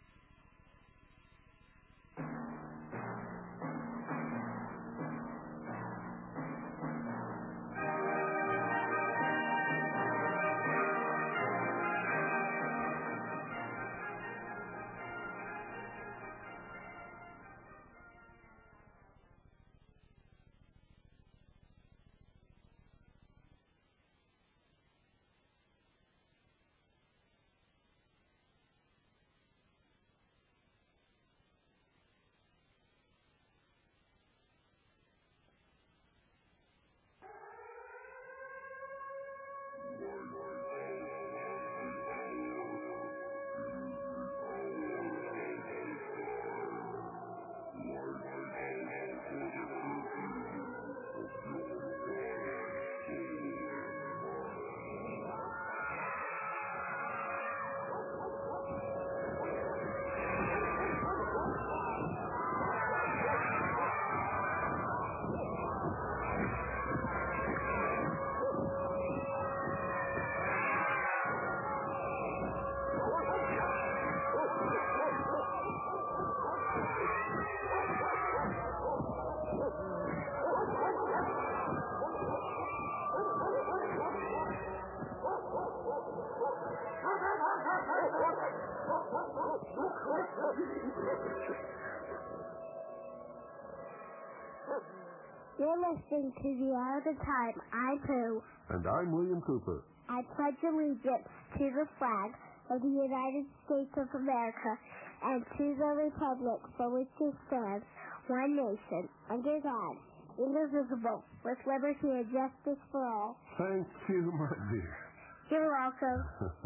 You're listening to the Hour of the Time. I'm Pooh. And I'm William Cooper. I pledge allegiance to the flag of the United States of America and to the republic for which it stands, one nation, under God, indivisible, with liberty and justice for all. Thank you, my dear. You're welcome.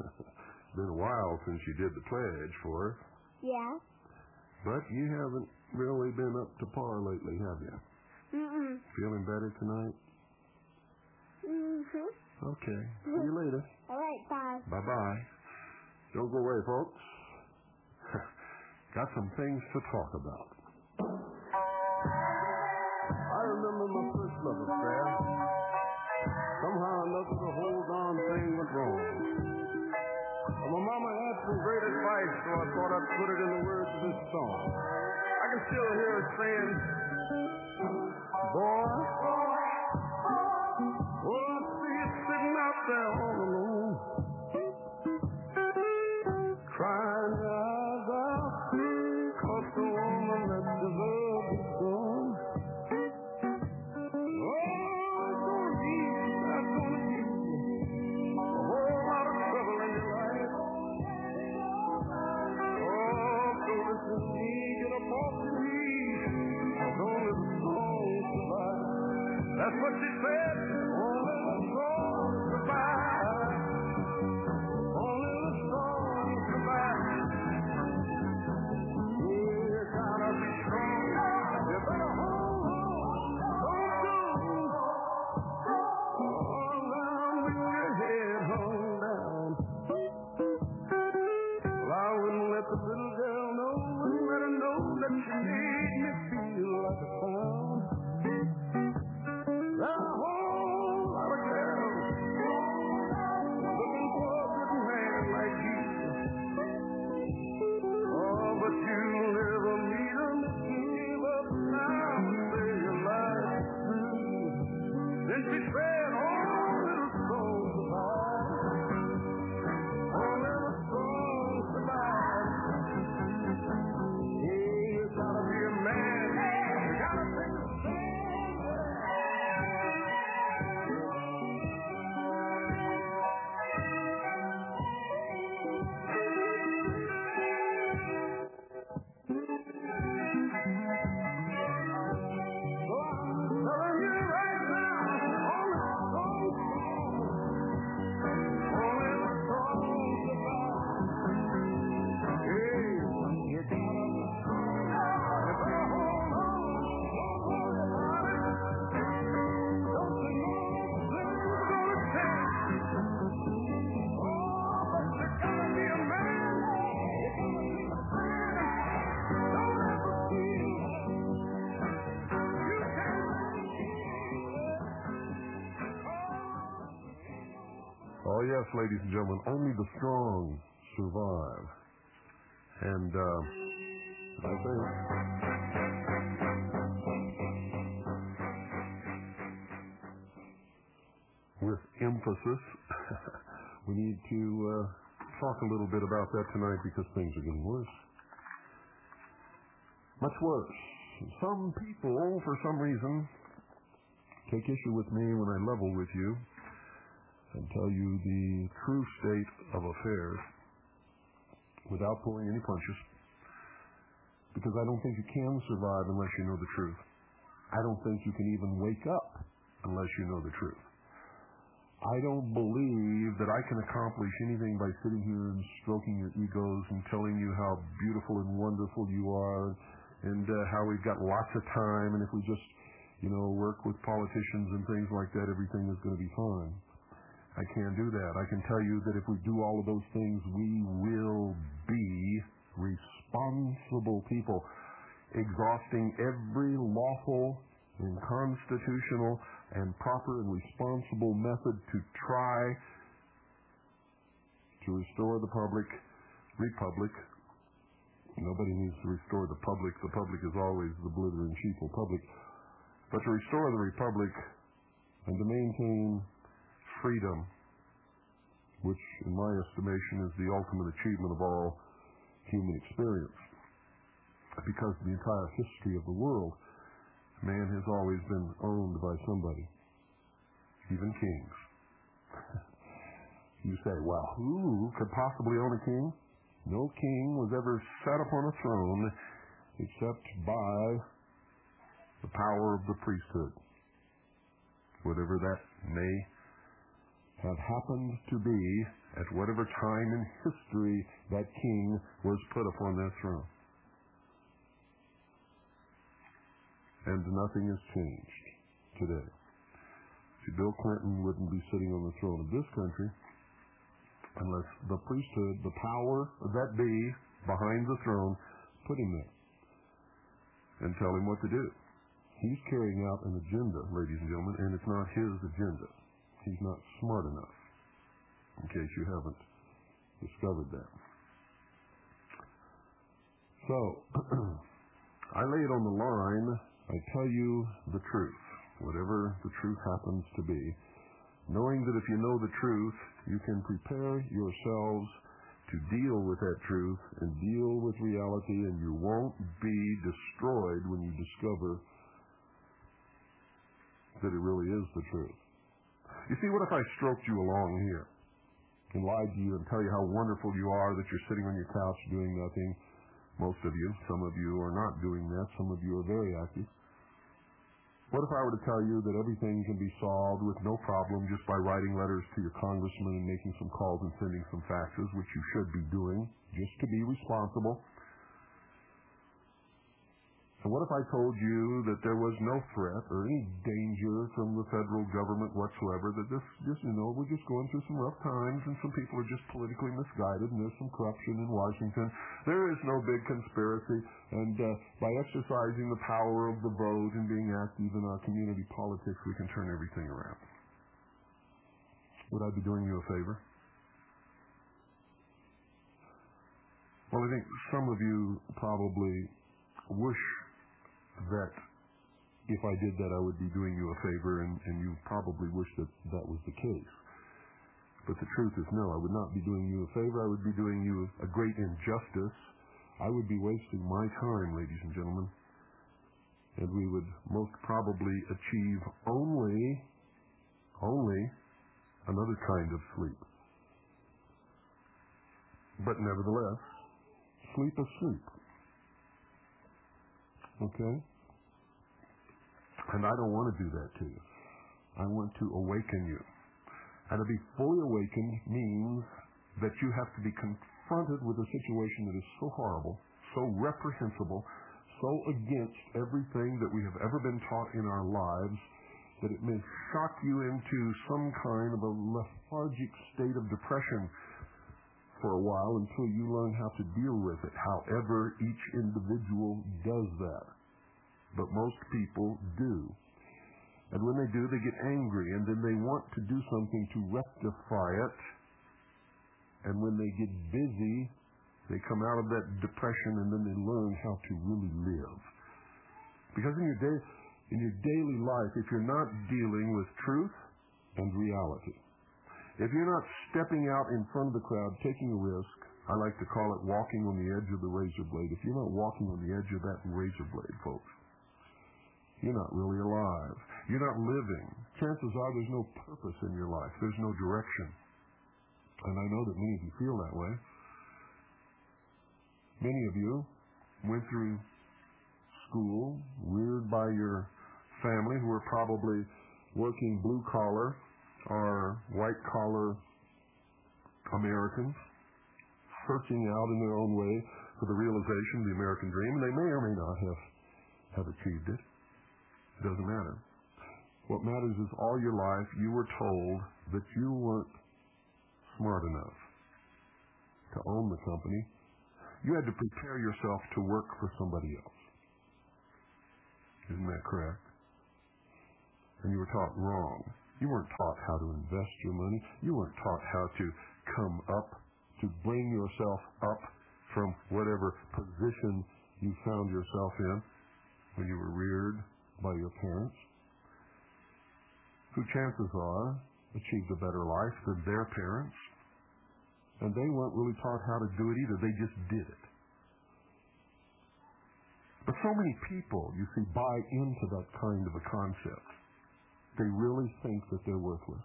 It's been a while since you did the pledge for us. Yeah? But you haven't really been up to par lately, have you? Mm-mm. Feeling better tonight? Mm-hmm. Okay. See you later. All right, bye. Bye-bye. Don't go away, folks. Got some things to talk about. I remember my first love affair. Somehow or another, the whole darn thing went wrong. Well, my mama had some great advice, so I thought I'd put it in the words of this song. I can still hear her saying, boy, oh, I see you sitting out there all alone, crying your eyes out, 'cause the woman that you love is gone. Oh, it's gonna give you a whole lot of trouble in your life. Oh, so listen to me, get up off your knees, don't let the song survive. That's what she said, don't let the song survive. Oh, yes, ladies and gentlemen, only the strong survive. And I think with emphasis, we need to talk a little bit about that tonight because things are getting worse. Much worse. Some people, for some reason, take issue with me when I level with you and tell you the true state of affairs without pulling any punches, because I don't think you can survive unless you know the truth. I don't think you can even wake up unless you know the truth. I don't believe that I can accomplish anything by sitting here and stroking your egos and telling you how beautiful and wonderful you are and how we've got lots of time, and if we just, work with politicians and things like that, everything is going to be fine. I can't do that. I can tell you that if we do all of those things, we will be responsible people, exhausting every lawful and constitutional and proper and responsible method to try to restore the republic. Nobody needs to restore the public. The public is always the blithering sheeple public. But to restore the republic and to maintain freedom, which in my estimation is the ultimate achievement of all human experience. Because the entire history of the world, man has always been owned by somebody, even kings. You say, well, who could possibly own a king? No king was ever sat upon a throne except by the power of the priesthood. Whatever that may have happened to be, at whatever time in history that king was put upon that throne. And nothing has changed today. See, Bill Clinton wouldn't be sitting on the throne of this country unless the priesthood, the power that be behind the throne, put him there and tell him what to do. He's carrying out an agenda, ladies and gentlemen, and it's not his agenda. He's not smart enough, in case you haven't discovered that. So, I lay it on the line. I tell you the truth, whatever the truth happens to be, knowing that if you know the truth, you can prepare yourselves to deal with that truth and deal with reality, and you won't be destroyed when you discover that it really is the truth. You see, what if I stroked you along here and lied to you and tell you how wonderful you are, that you're sitting on your couch doing nothing? Most of you, some of you are not doing that, some of you are very active. What if I were to tell you that everything can be solved with no problem just by writing letters to your congressman and making some calls and sending some faxes, which you should be doing, just to be responsible? And what if I told you that there was no threat or any danger from the federal government whatsoever, that we're just going through some rough times and some people are just politically misguided and there's some corruption in Washington. There is no big conspiracy, and by exercising the power of the vote and being active in our community politics, we can turn everything around. Would I be doing you a favor? Well, I think some of you probably wish that if I did that, I would be doing you a favor, and you probably wish that that was the case. But the truth is, no, I would not be doing you a favor. I would be doing you a great injustice. I would be wasting my time, ladies and gentlemen, and we would most probably achieve only another kind of sleep. But nevertheless, sleep is sleep. Okay? And I don't want to do that to you. I want to awaken you. And to be fully awakened means that you have to be confronted with a situation that is so horrible, so reprehensible, so against everything that we have ever been taught in our lives, that it may shock you into some kind of a lethargic state of depression for a while until you learn how to deal with it, however each individual does that. But most people do. And when they do, they get angry, and then they want to do something to rectify it. And when they get busy, they come out of that depression, and then they learn how to really live. Because in your daily life, if you're not dealing with truth and reality, if you're not stepping out in front of the crowd, taking a risk, I like to call it walking on the edge of the razor blade. If you're not walking on the edge of that razor blade, folks, you're not really alive. You're not living. Chances are there's no purpose in your life. There's no direction. And I know that many of you feel that way. Many of you went through school, reared by your family, who were probably working blue-collar or white-collar Americans, searching out in their own way for the realization of the American dream, and they may or may not have achieved it. It doesn't matter. What matters is all your life you were told that you weren't smart enough to own the company. You had to prepare yourself to work for somebody else. Isn't that correct? And you were taught wrong. You weren't taught how to invest your money. You weren't taught how to come up, to bring yourself up from whatever position you found yourself in when you were reared by your parents, who chances are achieved a better life than their parents. And they weren't really taught how to do it either. They just did it. But so many people, you see, buy into that kind of a concept. They really think that they're worthless.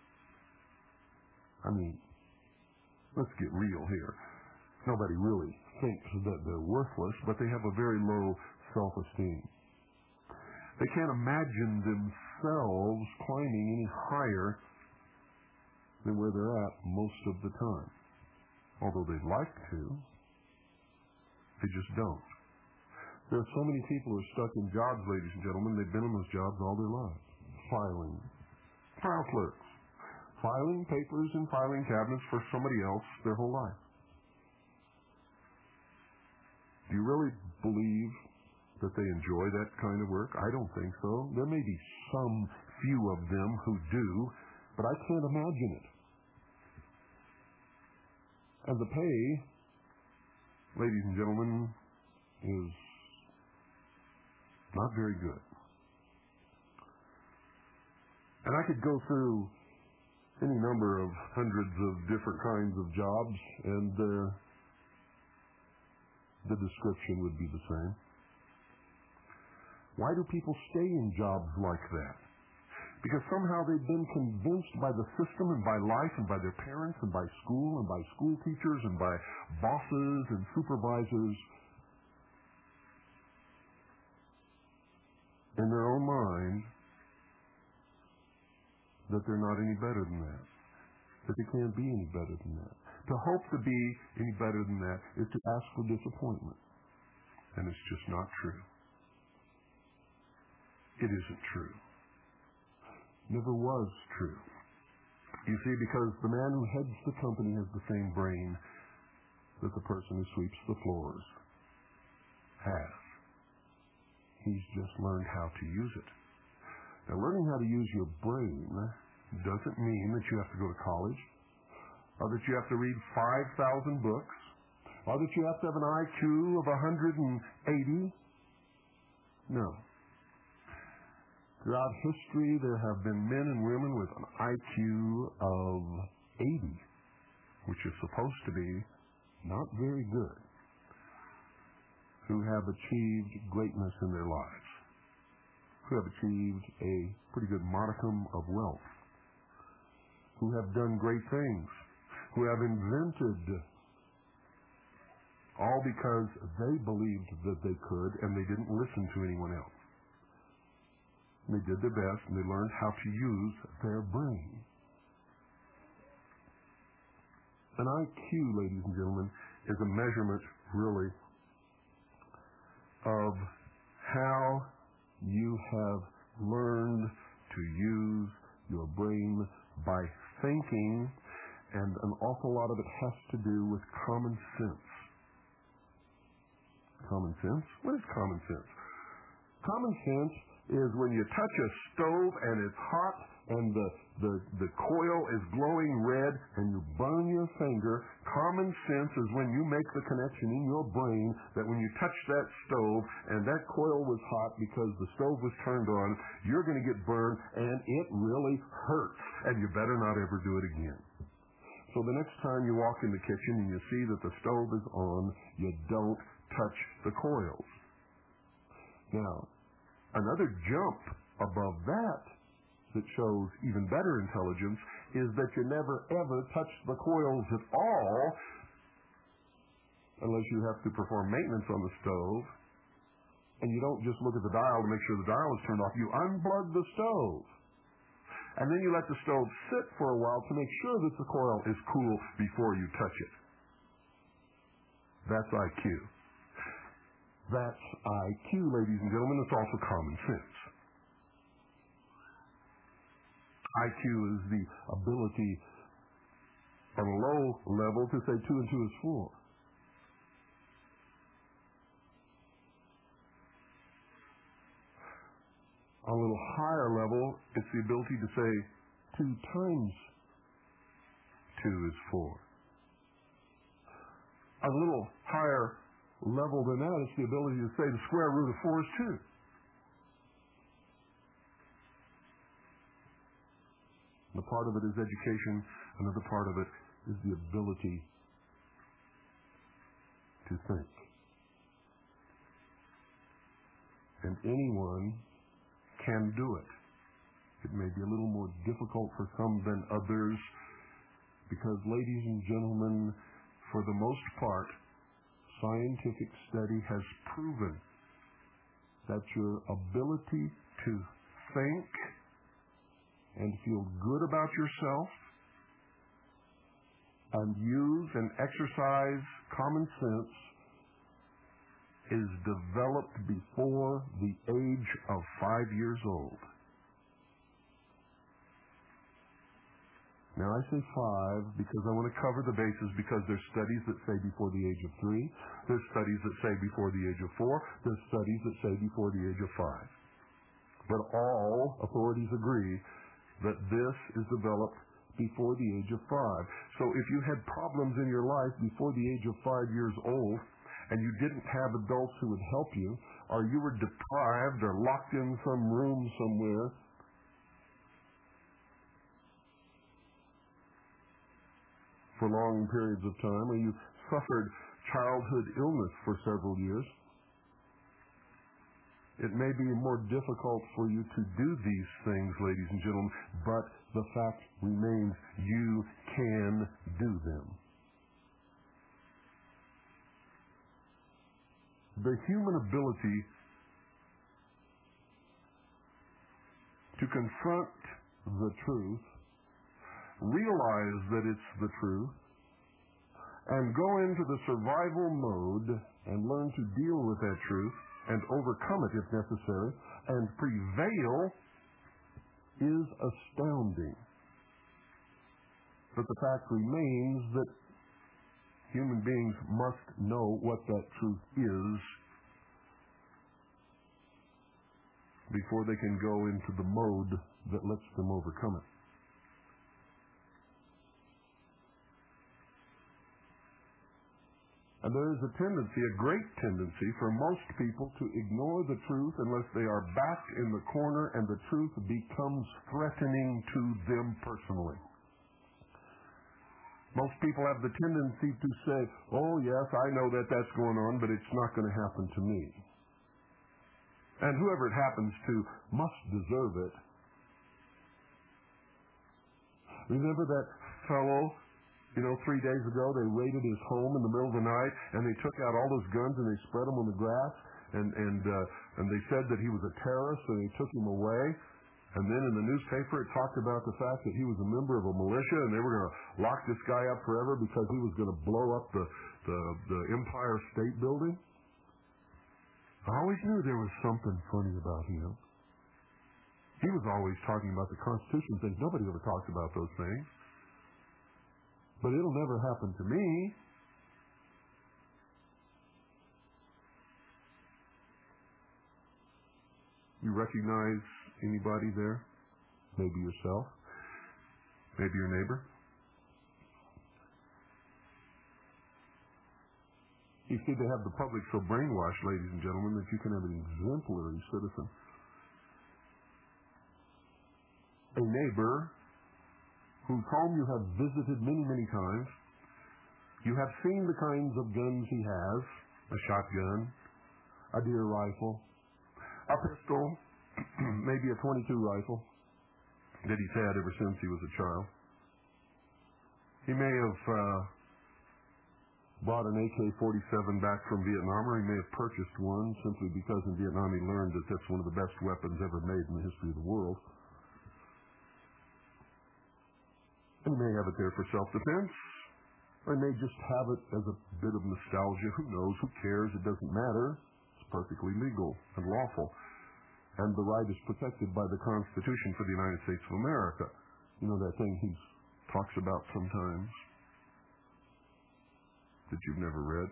I mean, let's get real here. Nobody really thinks that they're worthless, but they have a very low self-esteem. They can't imagine themselves climbing any higher than where they're at most of the time. Although they'd like to, they just don't. There are so many people who are stuck in jobs, ladies and gentlemen, they've been in those jobs all their lives. Filing. File clerks. Filing papers in filing cabinets for somebody else their whole life. Do you really believe that they enjoy that kind of work? I don't think so. There may be some few of them who do, but I can't imagine it. And the pay, ladies and gentlemen, is not very good. And I could go through any number of hundreds of different kinds of jobs, and the description would be the same. Why do people stay in jobs like that? Because somehow they've been convinced by the system and by life and by their parents and by school and by school teachers and by bosses and supervisors in their own mind that they're not any better than that, that they can't be any better than that. To hope to be any better than that is to ask for disappointment, and it's just not true. It isn't true. Never was true. You see, because the man who heads the company has the same brain that the person who sweeps the floors has. He's just learned how to use it. Now, learning how to use your brain doesn't mean that you have to go to college, or that you have to read 5,000 books, or that you have to have an IQ of 180. No. Throughout history, there have been men and women with an IQ of 80, which is supposed to be not very good, who have achieved greatness in their lives, who have achieved a pretty good modicum of wealth, who have done great things, who have invented, all because they believed that they could and they didn't listen to anyone else. They did their best, and they learned how to use their brain. An IQ, ladies and gentlemen, is a measurement, really, of how you have learned to use your brain by thinking, and an awful lot of it has to do with common sense. Common sense? What is common sense? Common sense is when you touch a stove and it's hot and the coil is glowing red and you burn your finger. Common sense is when you make the connection in your brain that when you touch that stove and that coil was hot because the stove was turned on, you're going to get burned and it really hurts and you better not ever do it again. So the next time you walk in the kitchen and you see that the stove is on, you don't touch the coils. Now, another jump above that shows even better intelligence is that you never ever touch the coils at all unless you have to perform maintenance on the stove. And you don't just look at the dial to make sure the dial is turned off. You unplug the stove. And then you let the stove sit for a while to make sure that the coil is cool before you touch it. That's IQ. That's IQ, ladies and gentlemen. It's also common sense. IQ is the ability on a low level to say 2 and 2 is 4. On a little higher level, it's the ability to say 2 times 2 is 4. On a little higher level than that, it's the ability to say the square root of 4 is 2. A part of it is education. Another part of it is the ability to think. And anyone can do it. It may be a little more difficult for some than others because, ladies and gentlemen, for the most part, scientific study has proven that your ability to think and feel good about yourself and use and exercise common sense is developed before the age of 5 years old. Now I say 5 because I want to cover the bases because there's studies that say before the age of 3, there's studies that say before the age of 4, there's studies that say before the age of 5. But all authorities agree that this is developed before the age of 5. So if you had problems in your life before the age of 5 years old and you didn't have adults who would help you, or you were deprived or locked in some room somewhere, for long periods of time, or you suffered childhood illness for several years, it may be more difficult for you to do these things, ladies and gentlemen, but the fact remains you can do them. The human ability to confront the truth, realize that it's the truth, and go into the survival mode and learn to deal with that truth and overcome it if necessary, and prevail is astounding. But the fact remains that human beings must know what that truth is before they can go into the mode that lets them overcome it. And there is a tendency, a great tendency, for most people to ignore the truth unless they are backed in the corner and the truth becomes threatening to them personally. Most people have the tendency to say, oh yes, I know that that's going on, but it's not going to happen to me. And whoever it happens to must deserve it. Remember that fellow, 3 days ago, they raided his home in the middle of the night, and they took out all those guns and they spread them on the grass, and they said that he was a terrorist, and they took him away. And then in the newspaper, it talked about the fact that he was a member of a militia, and they were going to lock this guy up forever because he was going to blow up the Empire State Building. I always knew there was something funny about him. He was always talking about the Constitution things. Nobody ever talks about those things. But it'll never happen to me. You recognize anybody there? Maybe yourself. Maybe your neighbor. You see, they have the public so brainwashed, ladies and gentlemen, that you can have an exemplary citizen. A neighbor whose home you have visited many, many times. You have seen the kinds of guns he has, a shotgun, a deer rifle, a pistol, maybe a .22 rifle that he's had ever since he was a child. He may have bought an AK-47 back from Vietnam, or he may have purchased one simply because in Vietnam he learned that that's one of the best weapons ever made in the history of the world. And he may have it there for self-defense, or he may just have it as a bit of nostalgia. Who knows? Who cares? It doesn't matter. It's perfectly legal and lawful. And the right is protected by the Constitution for the United States of America. You know that thing he talks about sometimes that you've never read?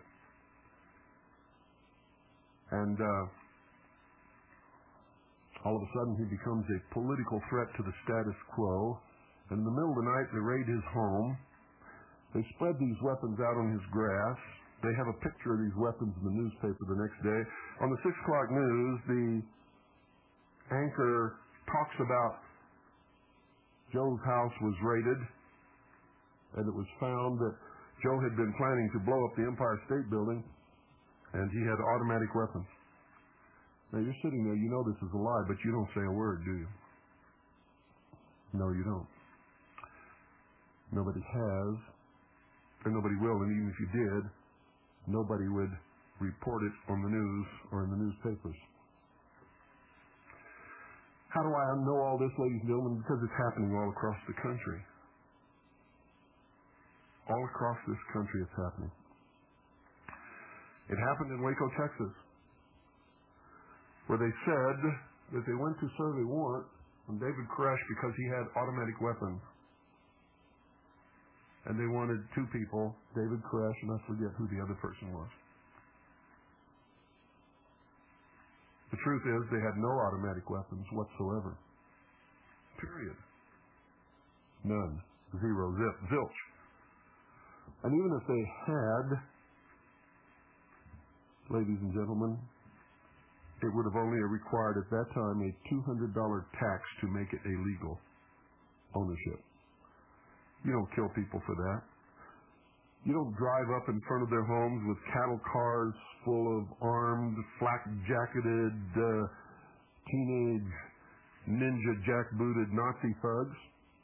And all of a sudden he becomes a political threat to the status quo. And in the middle of the night, they raid his home. They spread these weapons out on his grass. They have a picture of these weapons in the newspaper the next day. On the 6 o'clock news, the anchor talks about Joe's house was raided, and it was found that Joe had been planning to blow up the Empire State Building, and he had automatic weapons. Now, you're sitting there, you know this is a lie, but you don't say a word, do you? No, you don't. Nobody has, and nobody will, and even if you did, nobody would report it on the news or in the newspapers. How do I know all this, ladies and gentlemen? Because it's happening all across the country. All across this country it's happening. It happened in Waco, Texas, where they said that they went to serve a warrant on David Koresh because he had automatic weapons. And they wanted 2 people, David Koresh, and I forget who the other person was. The truth is they had no automatic weapons whatsoever. Period. None. Zero. Zip. Zilch. And even if they had, ladies and gentlemen, it would have only required at that time a $200 tax to make it a legal ownership. You don't kill people for that. You don't drive up in front of their homes with cattle cars full of armed, flak-jacketed, teenage, ninja jackbooted Nazi thugs.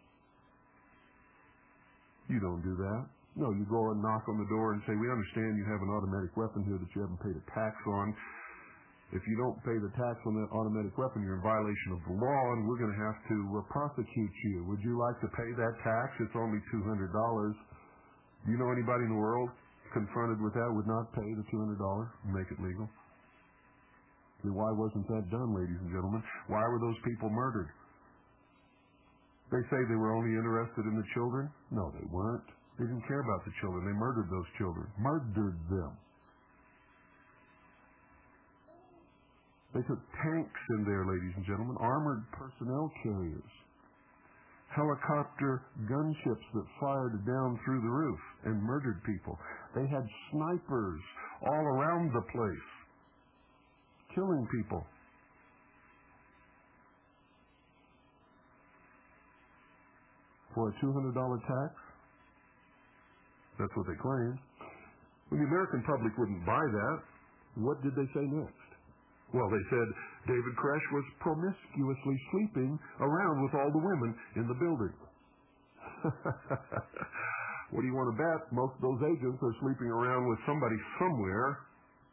You don't do that. No, you go and knock on the door and say, we understand you have an automatic weapon here that you haven't paid a tax on. If you don't pay the tax on that automatic weapon, you're in violation of the law, and we're going to have to prosecute you. Would you like to pay that tax? It's only $200. Do you know anybody in the world confronted with that would not pay the $200 and make it legal? I mean, why wasn't that done, ladies and gentlemen? Why were those people murdered? They say they were only interested in the children. No, they weren't. They didn't care about the children. They murdered those children. Murdered them. They took tanks in there, ladies and gentlemen, armored personnel carriers, helicopter gunships that fired down through the roof and murdered people. They had snipers all around the place, killing people. For a $200 tax? That's what they claimed. When the American public wouldn't buy that, what did they say next? Well, they said David Koresh was promiscuously sleeping around with all the women in the building. What do you want to bet? Most of those agents are sleeping around with somebody somewhere.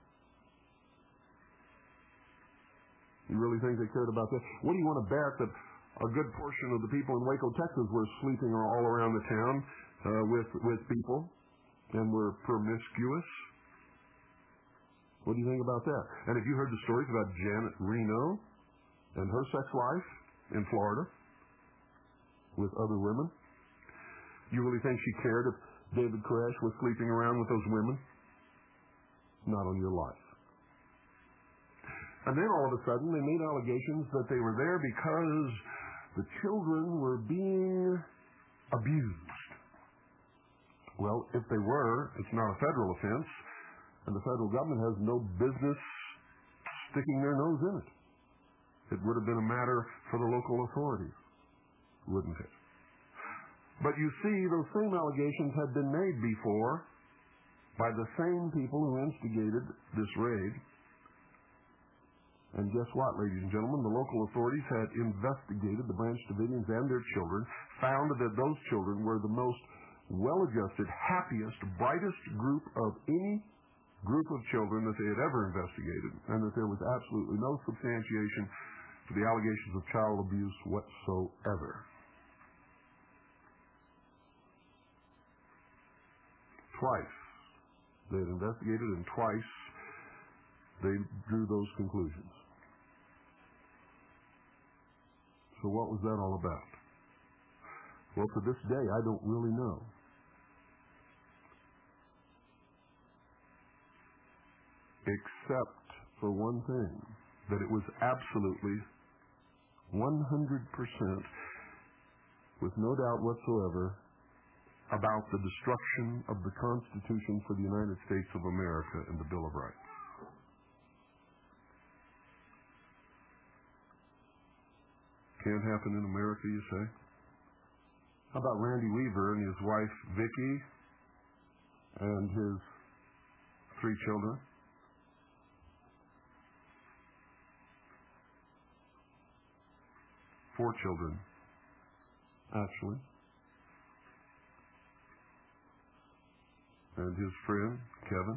You really think they cared about that? What do you want to bet that a good portion of the people in Waco, Texas were sleeping all around the town with people and were promiscuous? What do you think about that? And have you heard the stories about Janet Reno and her sex life in Florida with other women? You really think she cared if David Koresh was sleeping around with those women? Not on your life. And then all of a sudden they made allegations that they were there because the children were being abused. Well, if they were, it's not a federal offense, and the federal government has no business sticking their nose in it. It would have been a matter for the local authorities, wouldn't it? But you see, those same allegations had been made before by the same people who instigated this raid. And guess what, ladies and gentlemen? The local authorities had investigated the Branch Davidians and their children, found that those children were the most well-adjusted, happiest, brightest group of any group of children that they had ever investigated, and that there was absolutely no substantiation for the allegations of child abuse whatsoever. Twice they had investigated, and twice they drew those conclusions. So what was that all about? Well, to this day, I don't really know. Except for one thing, that it was absolutely 100%, with no doubt whatsoever, about the destruction of the Constitution for the United States of America and the Bill of Rights. Can't happen in America, you say? How about Randy Weaver and his wife, Vicki, and his 3 children? Four children, actually. And his friend, Kevin.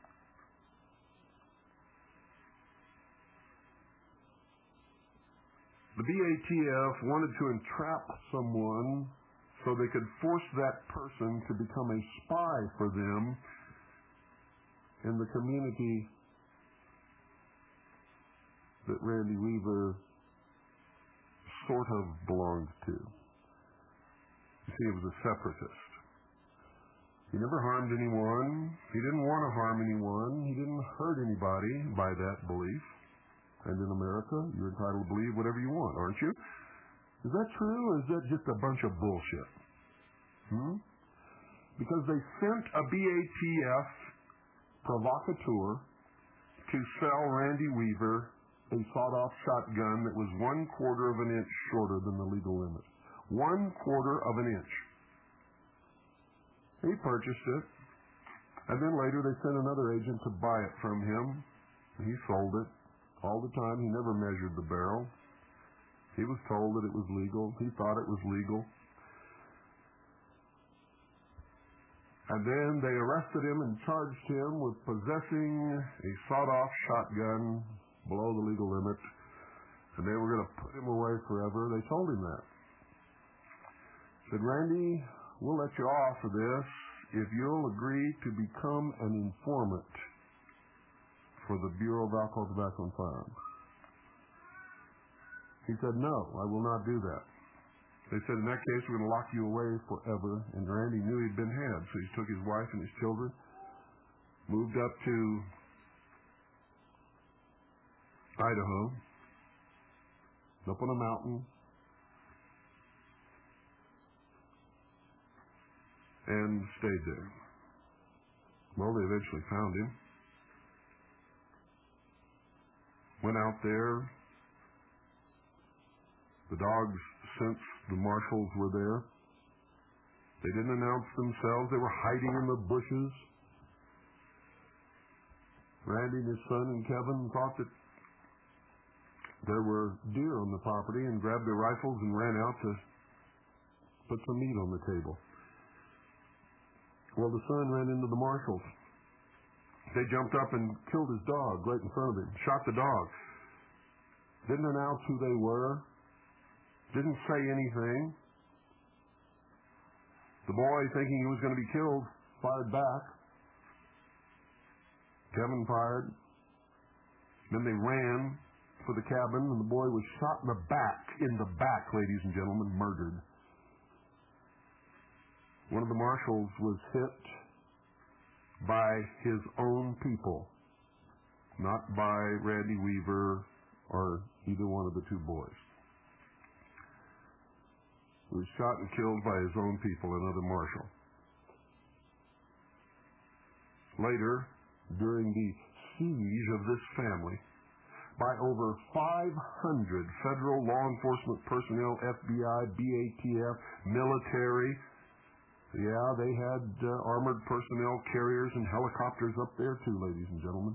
The BATF wanted to entrap someone so they could force that person to become a spy for them in the community that Randy Weaver sort of belonged to. You see, he was a separatist. He never harmed anyone. He didn't want to harm anyone. He didn't hurt anybody by that belief. And in America, you're entitled to believe whatever you want, aren't you? Is that true, or is that just a bunch of bullshit? Because they sent a BATF provocateur to sell Randy Weaver a sawed-off shotgun that was 1/4 of an inch shorter than the legal limit. 1/4 of an inch. He purchased it, and then later they sent another agent to buy it from him. He sold it. All the time, he never measured the barrel. He was told that it was legal. He thought it was legal. And then they arrested him and charged him with possessing a sawed-off shotgun below the legal limit, and they were going to put him away forever. They told him that. Said, Randy, we'll let you off of this if you'll agree to become an informant for the Bureau of Alcohol, Tobacco, and Firearms. He said, no, I will not do that. They said, in that case, we're going to lock you away forever. And Randy knew he'd been had, so he took his wife and his children, moved up to Idaho, up on a mountain, and stayed there. Well, they eventually found him. Went out there. The dogs sensed the marshals were there. They didn't announce themselves. They were hiding in the bushes. Randy and his son and Kevin thought that there were deer on the property and grabbed their rifles and ran out to put some meat on the table. Well, the son ran into the marshals. They jumped up and killed his dog right in front of him, shot the dog. Didn't announce who they were. Didn't say anything. The boy, thinking he was going to be killed, fired back. Kevin fired. Then they ran for the cabin, and the boy was shot in the back, ladies and gentlemen, murdered. One of the marshals was hit by his own people not by Randy Weaver or either one of the two boys. He was shot and killed by his own people, another marshal. Later, during the siege of this family, by over 500 federal law enforcement personnel, FBI, BATF, military. Yeah, they had armored personnel carriers and helicopters up there too, ladies and gentlemen,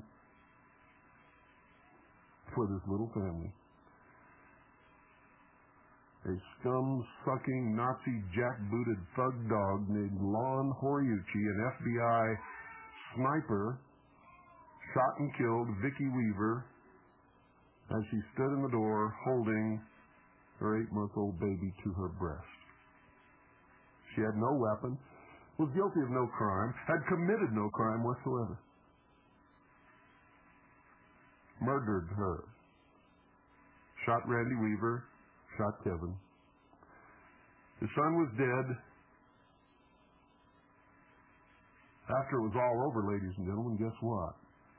for this little family. A scum-sucking, Nazi jackbooted thug dog named Lon Horiuchi, an FBI sniper, shot and killed Vicki Weaver as she stood in the door holding her 8-month-old baby to her breast. She had no weapon, was guilty of no crime, had committed no crime whatsoever. Murdered her. Shot Randy Weaver, shot Kevin. His son was dead. After it was all over, ladies and gentlemen, guess what?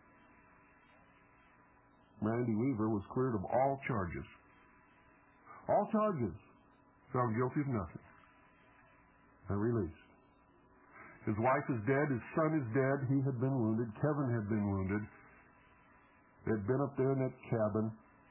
Randy Weaver was cleared of all charges. All charges. Found guilty of nothing. And released. His wife is dead. His son is dead. He had been wounded. Kevin had been wounded. They had been up there in that cabin,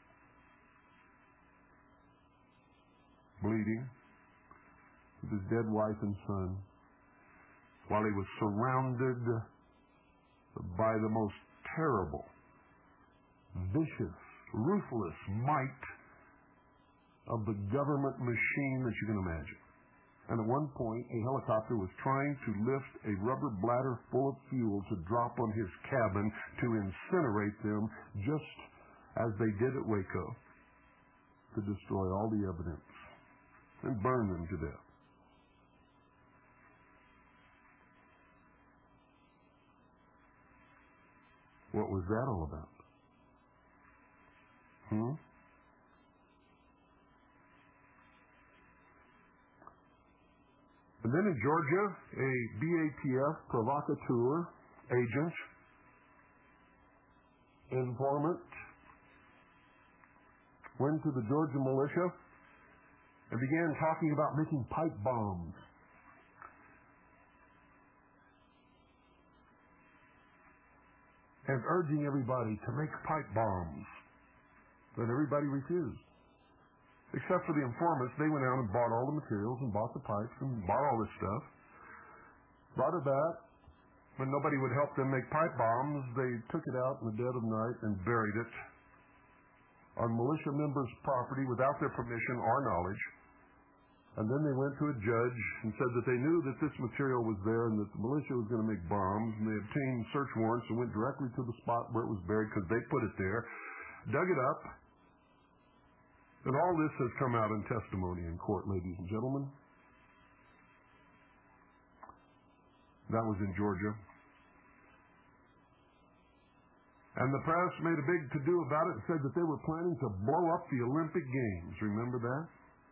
bleeding, with his dead wife and son, while he was surrounded by the most terrible, vicious, ruthless might of the government machine that you can imagine. And at one point, a helicopter was trying to lift a rubber bladder full of fuel to drop on his cabin to incinerate them, just as they did at Waco, to destroy all the evidence and burn them to death. What was that all about? And then in Georgia, a BATF provocateur, agent, informant, went to the Georgia militia and began talking about making pipe bombs. And urging everybody to make pipe bombs. But everybody refused. Except for the informants. They went out and bought all the materials and bought the pipes and bought all this stuff. Brought it back. When nobody would help them make pipe bombs, they took it out in the dead of night and buried it on militia members' property without their permission or knowledge. And then they went to a judge and said that they knew that this material was there and that the militia was going to make bombs, and they obtained search warrants and went directly to the spot where it was buried because they put it there, dug it up, and all this has come out in testimony in court, ladies and gentlemen. That was in Georgia. And the press made a big to-do about it and said that they were planning to blow up the Olympic Games. Remember that?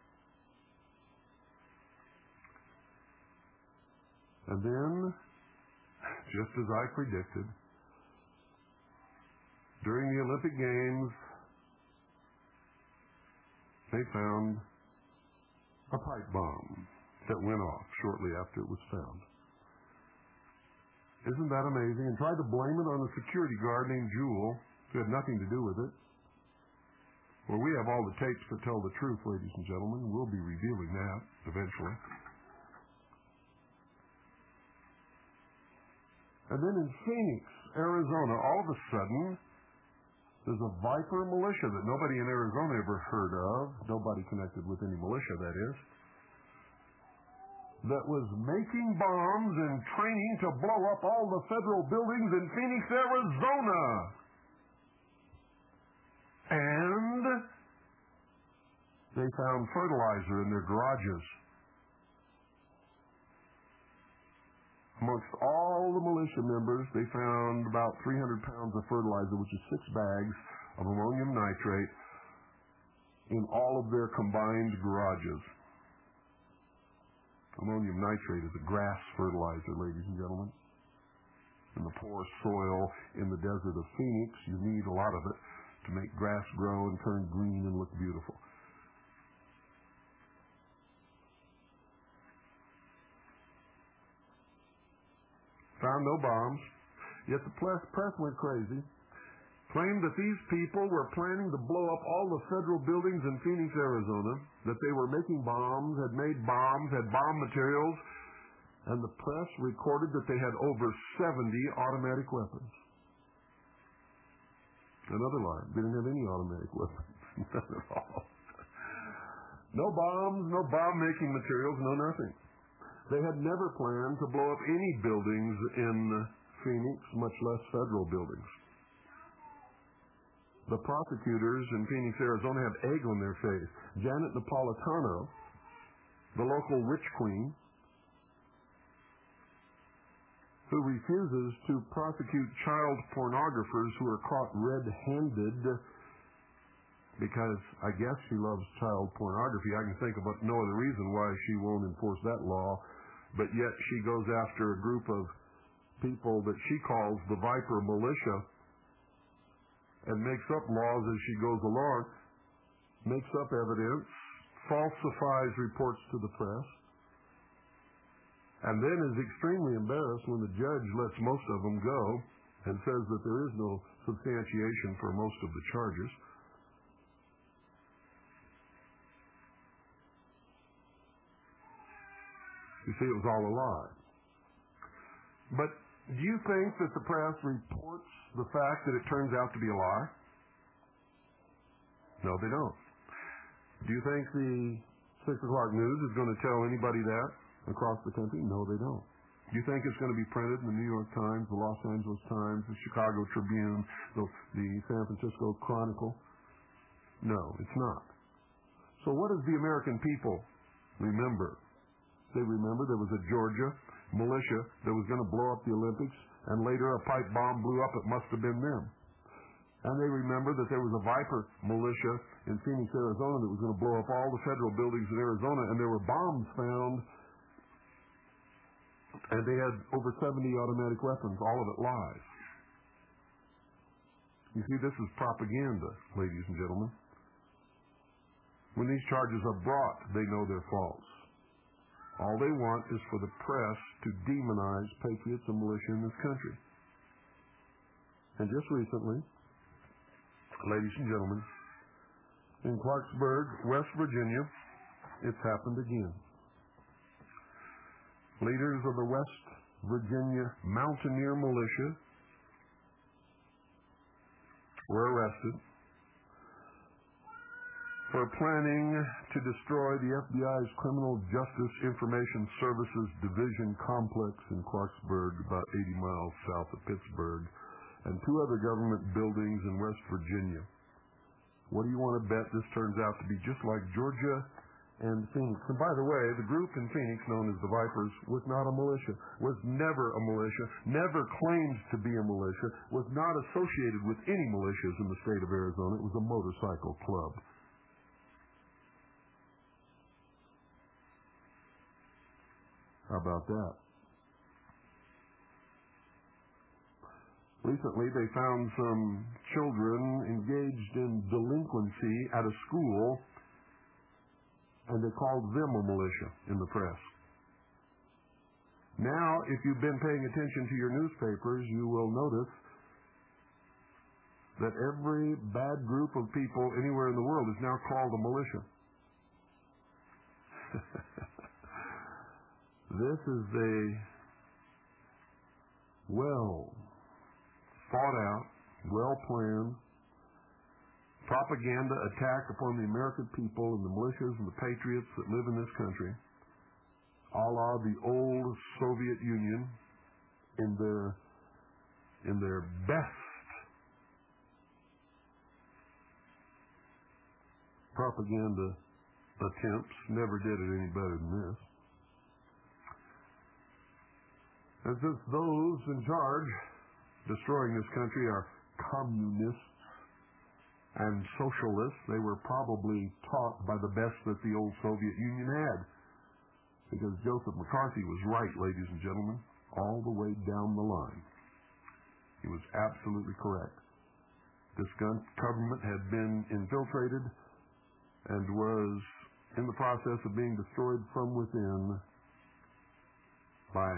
And then, just as I predicted, during the Olympic Games, they found a pipe bomb that went off shortly after it was found. Isn't that amazing? And tried to blame it on a security guard named Jewel, who had nothing to do with it. Well, we have all the tapes that tell the truth, ladies and gentlemen. We'll be revealing that eventually. And then in Phoenix, Arizona, all of a sudden, there's a Viper militia that nobody in Arizona ever heard of, nobody connected with any militia, that is, that was making bombs and training to blow up all the federal buildings in Phoenix, Arizona. And they found fertilizer in their garages. Amongst all the militia members, they found about 300 pounds of fertilizer, which is 6 bags of ammonium nitrate, in all of their combined garages. Ammonium nitrate is a grass fertilizer, ladies and gentlemen. in the poor soil in the desert of Phoenix. You need a lot of it to make grass grow and turn green and look beautiful. Found no bombs, yet the press went crazy, claimed that these people were planning to blow up all the federal buildings in Phoenix, Arizona, that they were making bombs, had made bombs, had bomb materials, and the press recorded that they had over 70 automatic weapons. Another lie. They didn't have any automatic weapons. None at all. No bombs, no bomb-making materials, no nothing. They had never planned to blow up any buildings in Phoenix, much less federal buildings. The prosecutors in Phoenix, Arizona have egg on their face. Janet Napolitano, the local witch queen, who refuses to prosecute child pornographers who are caught red-handed because I guess she loves child pornography. I can think of no other reason why she won't enforce that law, but yet she goes after a group of people that she calls the Viper Militia and makes up laws as she goes along, makes up evidence, falsifies reports to the press, and then is extremely embarrassed when the judge lets most of them go and says that there is no substantiation for most of the charges. You see, it was all a lie. But do you think that the press reports the fact that it turns out to be a lie? No, they don't. Do you think the 6 o'clock news is going to tell anybody that across the country? No, they don't. Do you think it's going to be printed in the New York Times, the Los Angeles Times, the Chicago Tribune, the San Francisco Chronicle? No, it's not. So what does the American people remember? They remember there was a Georgia militia that was going to blow up the Olympics, and later a pipe bomb blew up. It must have been them. And they remember that there was a Viper militia in Phoenix, Arizona that was going to blow up all the federal buildings in Arizona, and there were bombs found, and they had over 70 automatic weapons, all of it lies. You see, this is propaganda, ladies and gentlemen. When these charges are brought, they know they're false. All they want is for the press to demonize patriots and militia in this country. And just recently, ladies and gentlemen, in Clarksburg, West Virginia, it's happened again. Leaders of the West Virginia Mountaineer Militia were arrested for planning to destroy the FBI's Criminal Justice Information Services Division complex in Clarksburg, about 80 miles south of Pittsburgh, and 2 other government buildings in West Virginia. What do you want to bet this turns out to be just like Georgia and Phoenix? And by the way, the group in Phoenix known as the Vipers was not a militia, was never a militia, never claimed to be a militia, was not associated with any militias in the state of Arizona. It was a motorcycle club. How about that? Recently, they found some children engaged in delinquency at a school, and they called them a militia in the press. Now, if you've been paying attention to your newspapers, you will notice that every bad group of people anywhere in the world is now called a militia. This is a well-thought-out, well-planned propaganda attack upon the American people and the militias and the patriots that live in this country, a la the old Soviet Union in their best propaganda attempts. Never did it any better than this. And since those in charge destroying this country are communists and socialists, they were probably taught by the best that the old Soviet Union had. Because Joseph McCarthy was right, ladies and gentlemen, all the way down the line. He was absolutely correct. This government had been infiltrated and was in the process of being destroyed from within by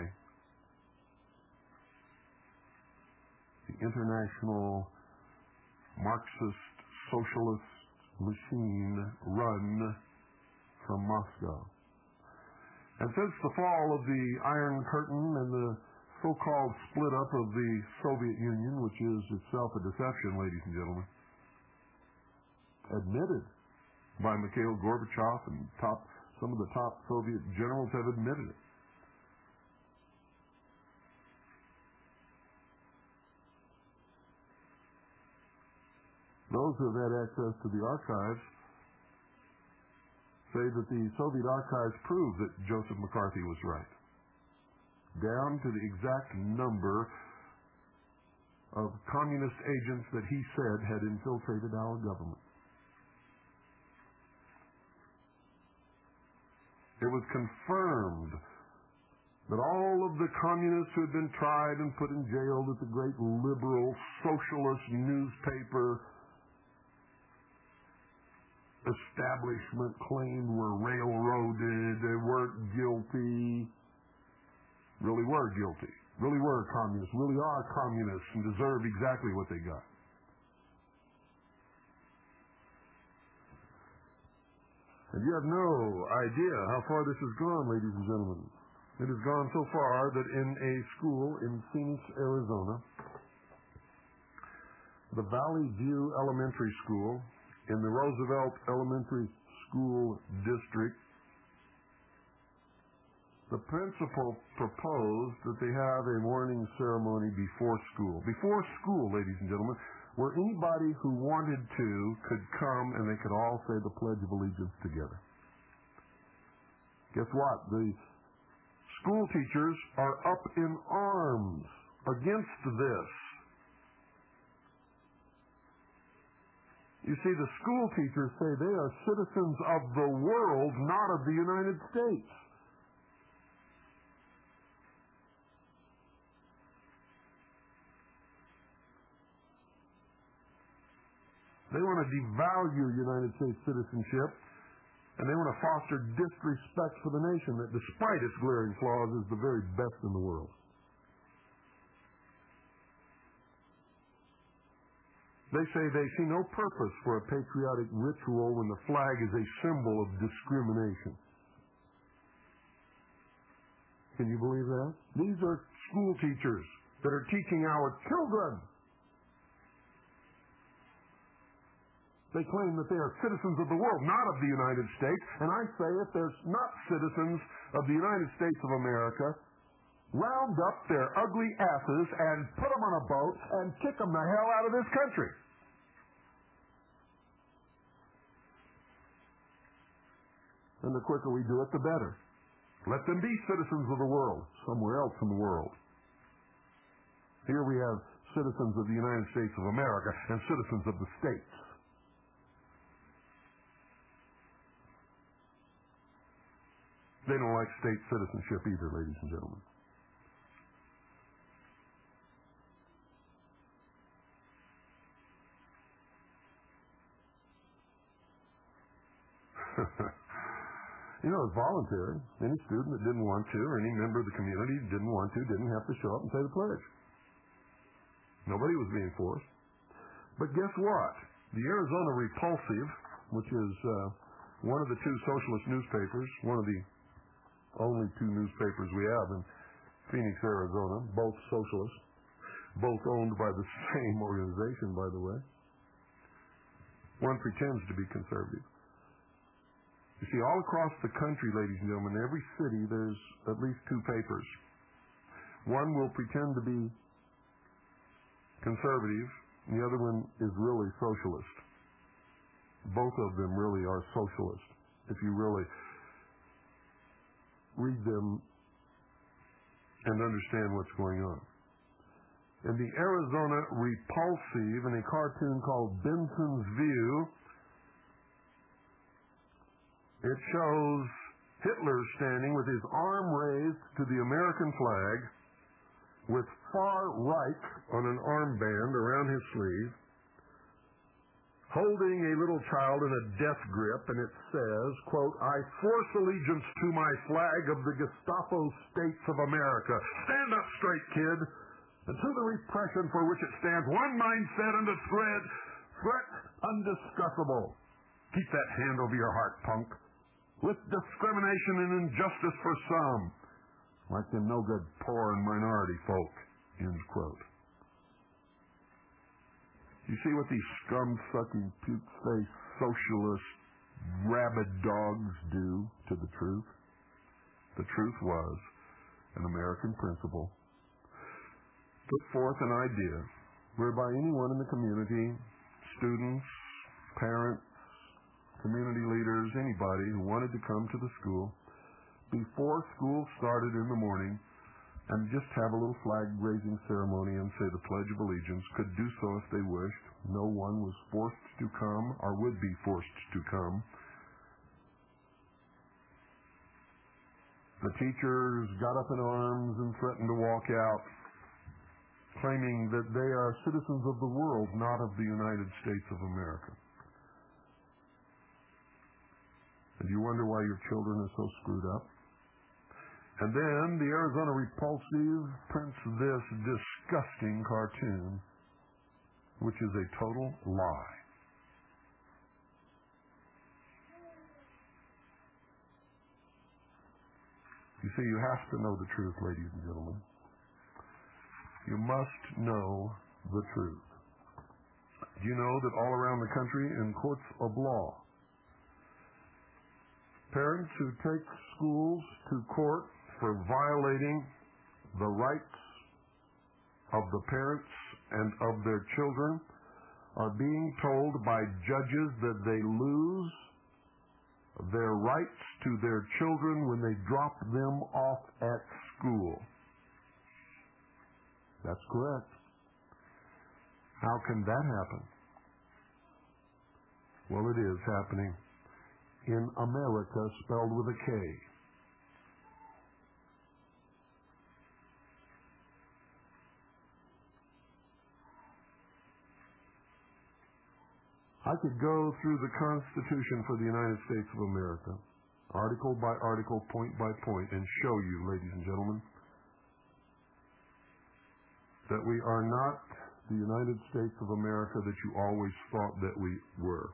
the international Marxist socialist machine run from Moscow. And since the fall of the Iron Curtain and the so-called split up of the Soviet Union, which is itself a deception, ladies and gentlemen, admitted by Mikhail Gorbachev and some of the top Soviet generals have admitted it. Those who have had access to the archives say that the Soviet archives prove that Joseph McCarthy was right, down to the exact number of communist agents that he said had infiltrated our government. It was confirmed that all of the communists who had been tried and put in jail at the great liberal socialist newspaper establishment claimed were railroaded, they weren't guilty, really were guilty, really were communists, really are communists and deserve exactly what they got. And you have no idea how far this has gone, ladies and gentlemen. It has gone so far that in a school in Phoenix, Arizona, the Valley View Elementary School, in the Roosevelt Elementary School District, the principal proposed that they have a morning ceremony before school. Before school, ladies and gentlemen, where anybody who wanted to could come and they could all say the Pledge of Allegiance together. Guess what? The school teachers are up in arms against this. You see, the school teachers say they are citizens of the world, not of the United States. They want to devalue United States citizenship, and they want to foster disrespect for the nation that, despite its glaring flaws, is the very best in the world. They say they see no purpose for a patriotic ritual when the flag is a symbol of discrimination. Can you believe that? These are school teachers that are teaching our children. They claim that they are citizens of the world, not of the United States. And I say if there's not citizens of the United States of America, round up their ugly asses and put them on a boat and kick them the hell out of this country. And the quicker we do it, the better. Let them be citizens of the world, somewhere else in the world. Here we have citizens of the United States of America and citizens of the states. They don't like state citizenship either, ladies and gentlemen. You know, it's voluntary. Any student that didn't want to, or any member of the community that didn't want to, didn't have to show up and say the pledge. Nobody was being forced. But guess what? The Arizona Repulsive, which is one of the two socialist newspapers, one of the only two newspapers we have in Phoenix, Arizona, both socialist, both owned by the same organization, by the way. One pretends to be conservative. You see, all across the country, ladies and gentlemen, in every city, there's at least two papers. One will pretend to be conservative, and the other one is really socialist. Both of them really are socialist, if you really read them and understand what's going on. In the Arizona Repulsive, in a cartoon called Benson's View, it shows Hitler standing with his arm raised to the American flag, with far right on an armband around his sleeve, holding a little child in a death grip, and it says, quote, "I force allegiance to my flag of the Gestapo States of America. Stand up straight, kid, and to the repression for which it stands, one mindset and a threat undiscussable. Keep that hand over your heart, punk. With discrimination and injustice for some, like them no-good poor and minority folk," end quote. You see what these scum-sucking, puke-faced, socialist, rabid dogs do to the truth? The truth was an American principle. Put forth an idea whereby anyone in the community, students, parents, community leaders, anybody who wanted to come to the school, before school started in the morning, and just have a little flag-raising ceremony and say the Pledge of Allegiance, could do so if they wished. No one was forced to come or would be forced to come. The teachers got up in arms and threatened to walk out, claiming that they are citizens of the world, not of the United States of America. And you wonder why your children are so screwed up? And then the Arizona Repulsive prints this disgusting cartoon, which is a total lie. You see, you have to know the truth, ladies and gentlemen. You must know the truth. Do you know that all around the country in courts of law, parents who take schools to court for violating the rights of the parents and of their children are being told by judges that they lose their rights to their children when they drop them off at school? That's correct. How can that happen? Well, it is happening in America, spelled with a K. I could go through the Constitution for the United States of America, article by article, point by point, and show you, ladies and gentlemen, that we are not the United States of America that you always thought that we were.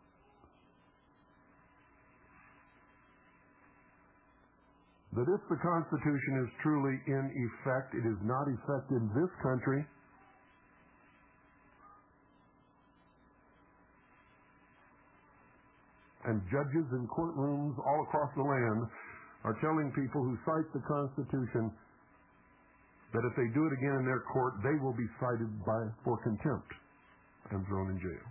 That if the Constitution is truly in effect, it is not effect in this country. And judges in courtrooms all across the land are telling people who cite the Constitution that if they do it again in their court, they will be cited for contempt and thrown in jail.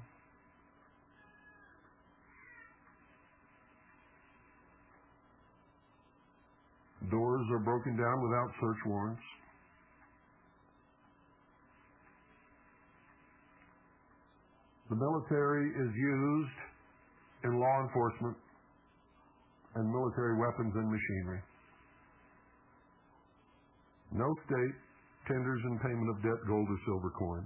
Doors are broken down without search warrants. The military is used in law enforcement and military weapons and machinery. No state tenders in payment of debt, gold, or silver coin.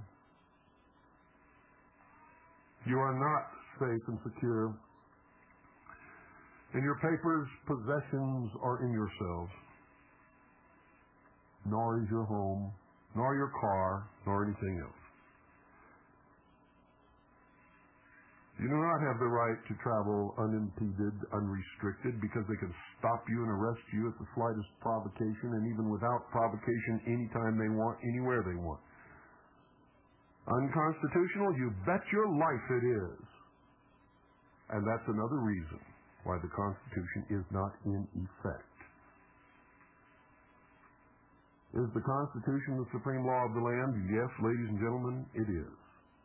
You are not safe and secure in your papers, possessions, or in yourselves. Nor is your home, nor your car, nor anything else. You do not have the right to travel unimpeded, unrestricted, because they can stop you and arrest you at the slightest provocation, and even without provocation, anytime they want, anywhere they want. Unconstitutional? You bet your life it is. And that's another reason why the Constitution is not in effect. Is the Constitution the supreme law of the land? Yes, ladies and gentlemen, it is.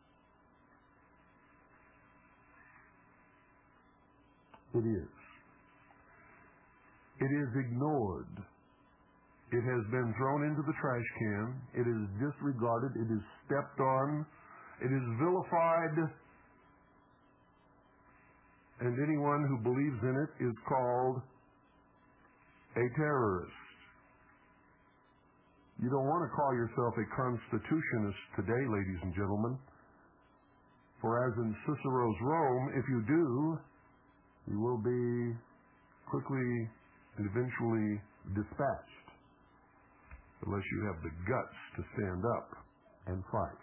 It is. It is ignored. It has been thrown into the trash can. It is disregarded. It is stepped on. It is vilified. And anyone who believes in it is called a terrorist. You don't want to call yourself a constitutionist today, ladies and gentlemen. For as in Cicero's Rome, if you do, you will be quickly and eventually dispatched, unless you have the guts to stand up and fight.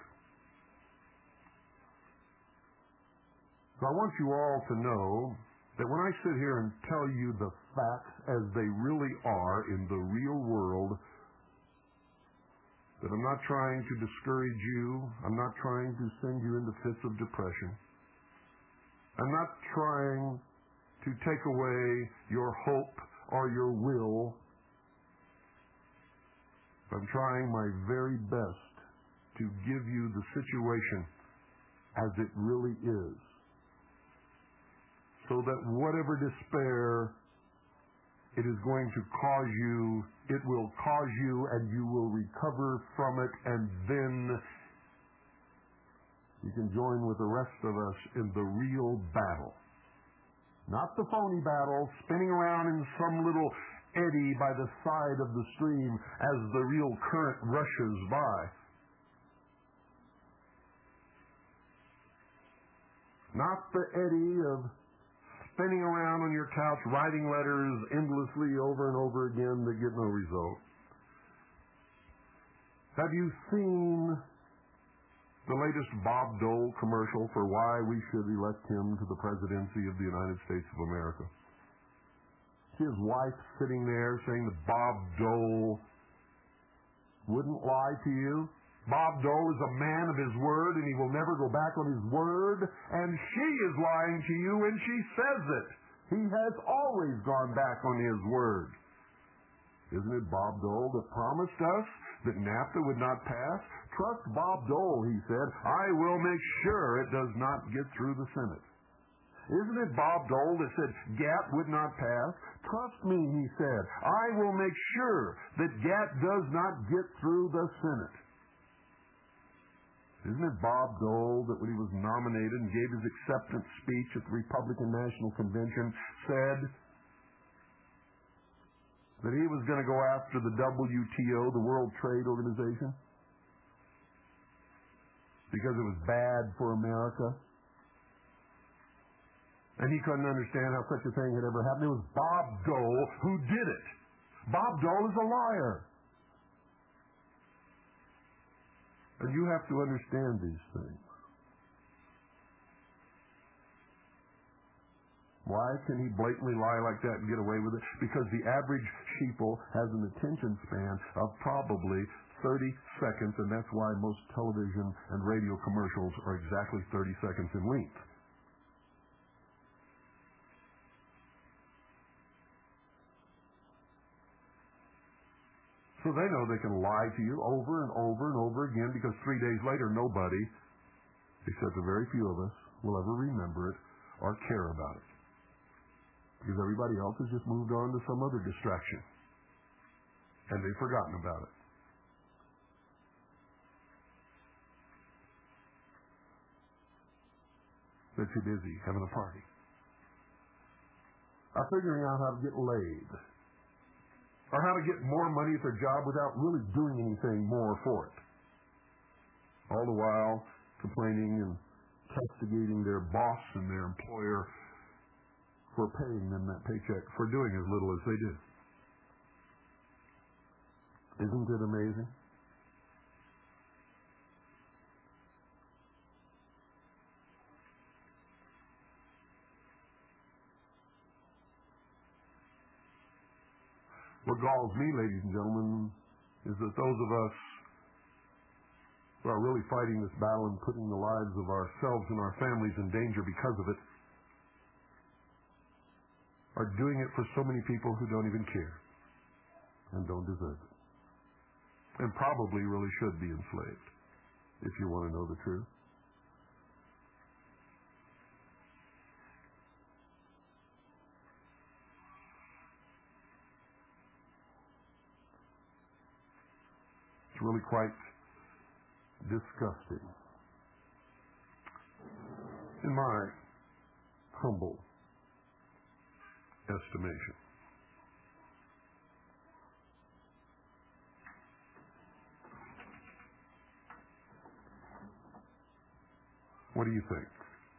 So I want you all to know that when I sit here and tell you the facts as they really are in the real world, that I'm not trying to discourage you. I'm not trying to send you into fits of depression. I'm not trying to take away your hope or your will. I'm trying my very best to give you the situation as it really is, so that whatever despair it is going to cause you, it will cause you, and you will recover from it, and then you can join with the rest of us in the real battle. Not the phony battle, spinning around in some little eddy by the side of the stream as the real current rushes by. Not the eddy of spinning around on your couch, writing letters endlessly over and over again that get no result. Have you seen the latest Bob Dole commercial for why we should elect him to the presidency of the United States of America? See his wife sitting there saying that Bob Dole wouldn't lie to you? Bob Dole is a man of his word, and he will never go back on his word, and she is lying to you, and she says it. He has always gone back on his word. Isn't it Bob Dole that promised us that NAFTA would not pass? Trust Bob Dole, he said. I will make sure it does not get through the Senate. Isn't it Bob Dole that said GATT would not pass? Trust me, he said. I will make sure that GATT does not get through the Senate. Isn't it Bob Dole that when he was nominated and gave his acceptance speech at the Republican National Convention said that he was going to go after the WTO, the World Trade Organization, because it was bad for America? And he couldn't understand how such a thing had ever happened. It was Bob Dole who did it. Bob Dole is a liar. And you have to understand these things. Why can he blatantly lie like that and get away with it? Because the average sheeple has an attention span of probably 30 seconds, and that's why most television and radio commercials are exactly 30 seconds in length. So they know they can lie to you over and over and over again, because 3 days later nobody, except a very few of us, will ever remember it or care about it. Because everybody else has just moved on to some other distraction. And they've forgotten about it. They're too busy having a party. Or figuring out how to get laid. Or how to get more money at their job without really doing anything more for it. All the while complaining and castigating their boss and their employer for paying them that paycheck for doing as little as they do. Isn't it amazing? What galls me, ladies and gentlemen, is that those of us who are really fighting this battle and putting the lives of ourselves and our families in danger because of it are doing it for so many people who don't even care and don't deserve it. And probably really should be enslaved, if you want to know the truth. It's really quite disgusting, in my humble estimation. What do you think?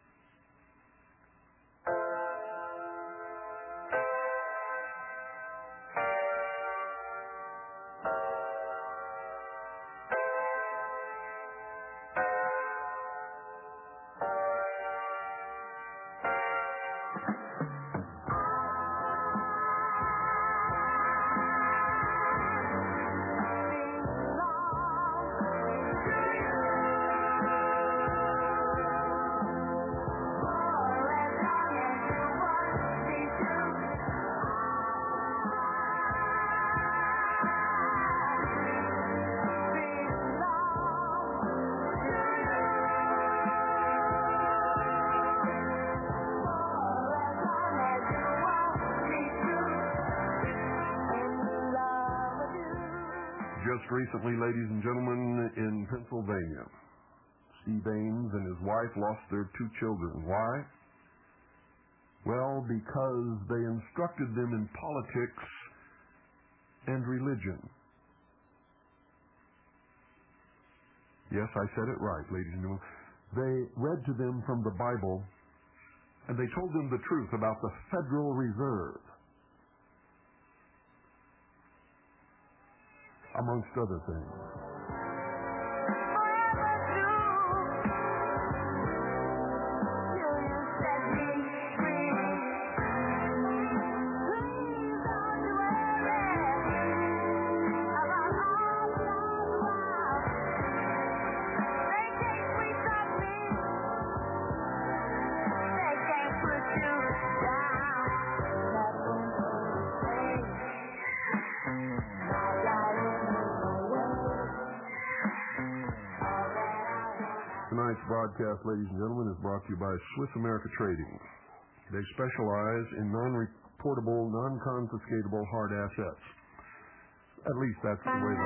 Just recently, ladies and gentlemen, in Pennsylvania, Steve Ames and his wife lost their 2 children. Why? Well, because they instructed them in politics and religion. Yes, I said it right, ladies and gentlemen. They read to them from the Bible, and they told them the truth about the Federal Reserve, amongst other things. Tonight's broadcast, ladies and gentlemen, is brought to you by Swiss America Trading. They specialize in non-reportable, non-confiscatable hard assets. At least that's the way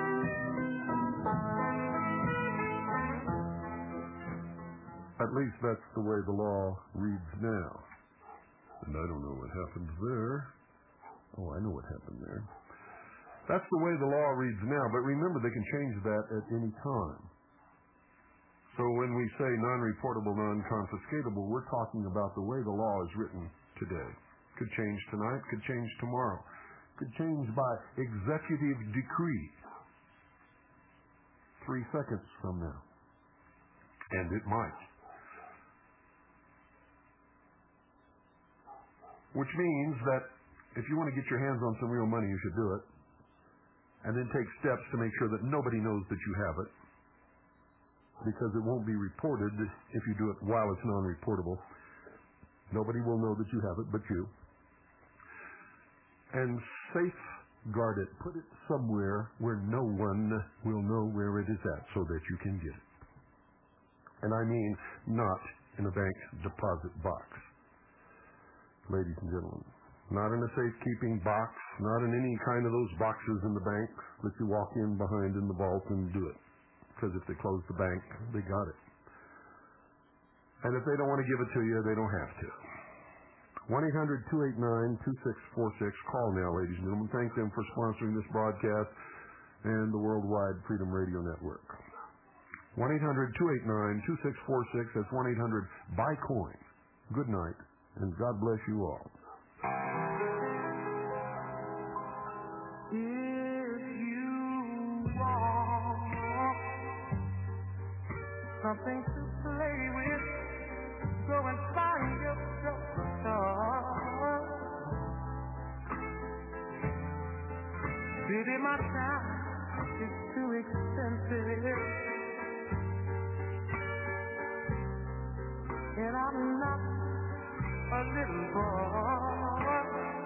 the law reads now. And I don't know what happened there. Oh, I know what happened there. That's the way the law reads now, but remember, they can change that at any time. So when we say non-reportable, non-confiscatable, we're talking about the way the law is written today. Could change tonight, could change tomorrow, could change by executive decree 3 seconds from now. And it might. Which means that if you want to get your hands on some real money, you should do it. And then take steps to make sure that nobody knows that you have it. Because it won't be reported if you do it while it's non-reportable. Nobody will know that you have it but you. And safeguard it. Put it somewhere where no one will know where it is at so that you can get it. And I mean not in a bank deposit box. Ladies and gentlemen, not in a safekeeping box, not in any kind of those boxes in the bank that you walk in behind in the vault and do it. Because if they close the bank, they got it. And if they don't want to give it to you, they don't have to. 1-800-289-2646. Call now, ladies and gentlemen. Thank them for sponsoring this broadcast and the Worldwide Freedom Radio Network. 1-800-289-2646. That's 1-800-BUY-COIN. Good night, and God bless you all. Something to play with, go and find yourself a star. Baby, my time is too expensive, and I'm not a little boy.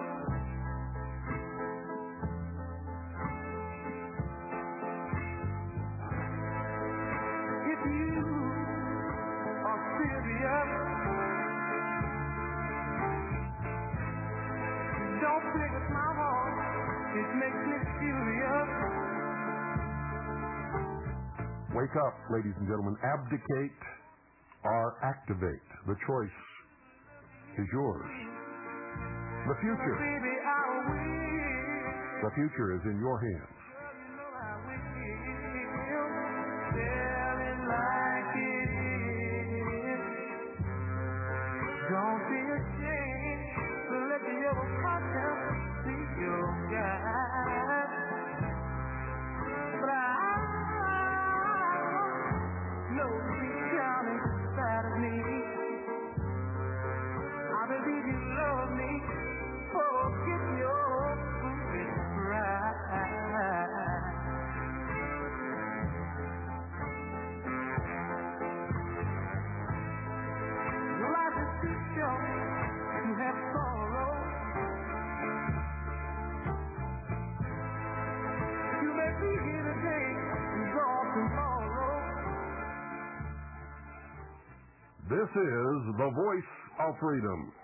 If you are serious, don't play with my heart, it makes me furious. Wake up, ladies and gentlemen. Abdicate or activate. The choice is yours. The future. The future is in your hands. know deep down inside of me, I believe you love me. Forget your foolish pride. Life is too short to have sorrow. You may be here today and gone tomorrow. This is the Voice of Freedom.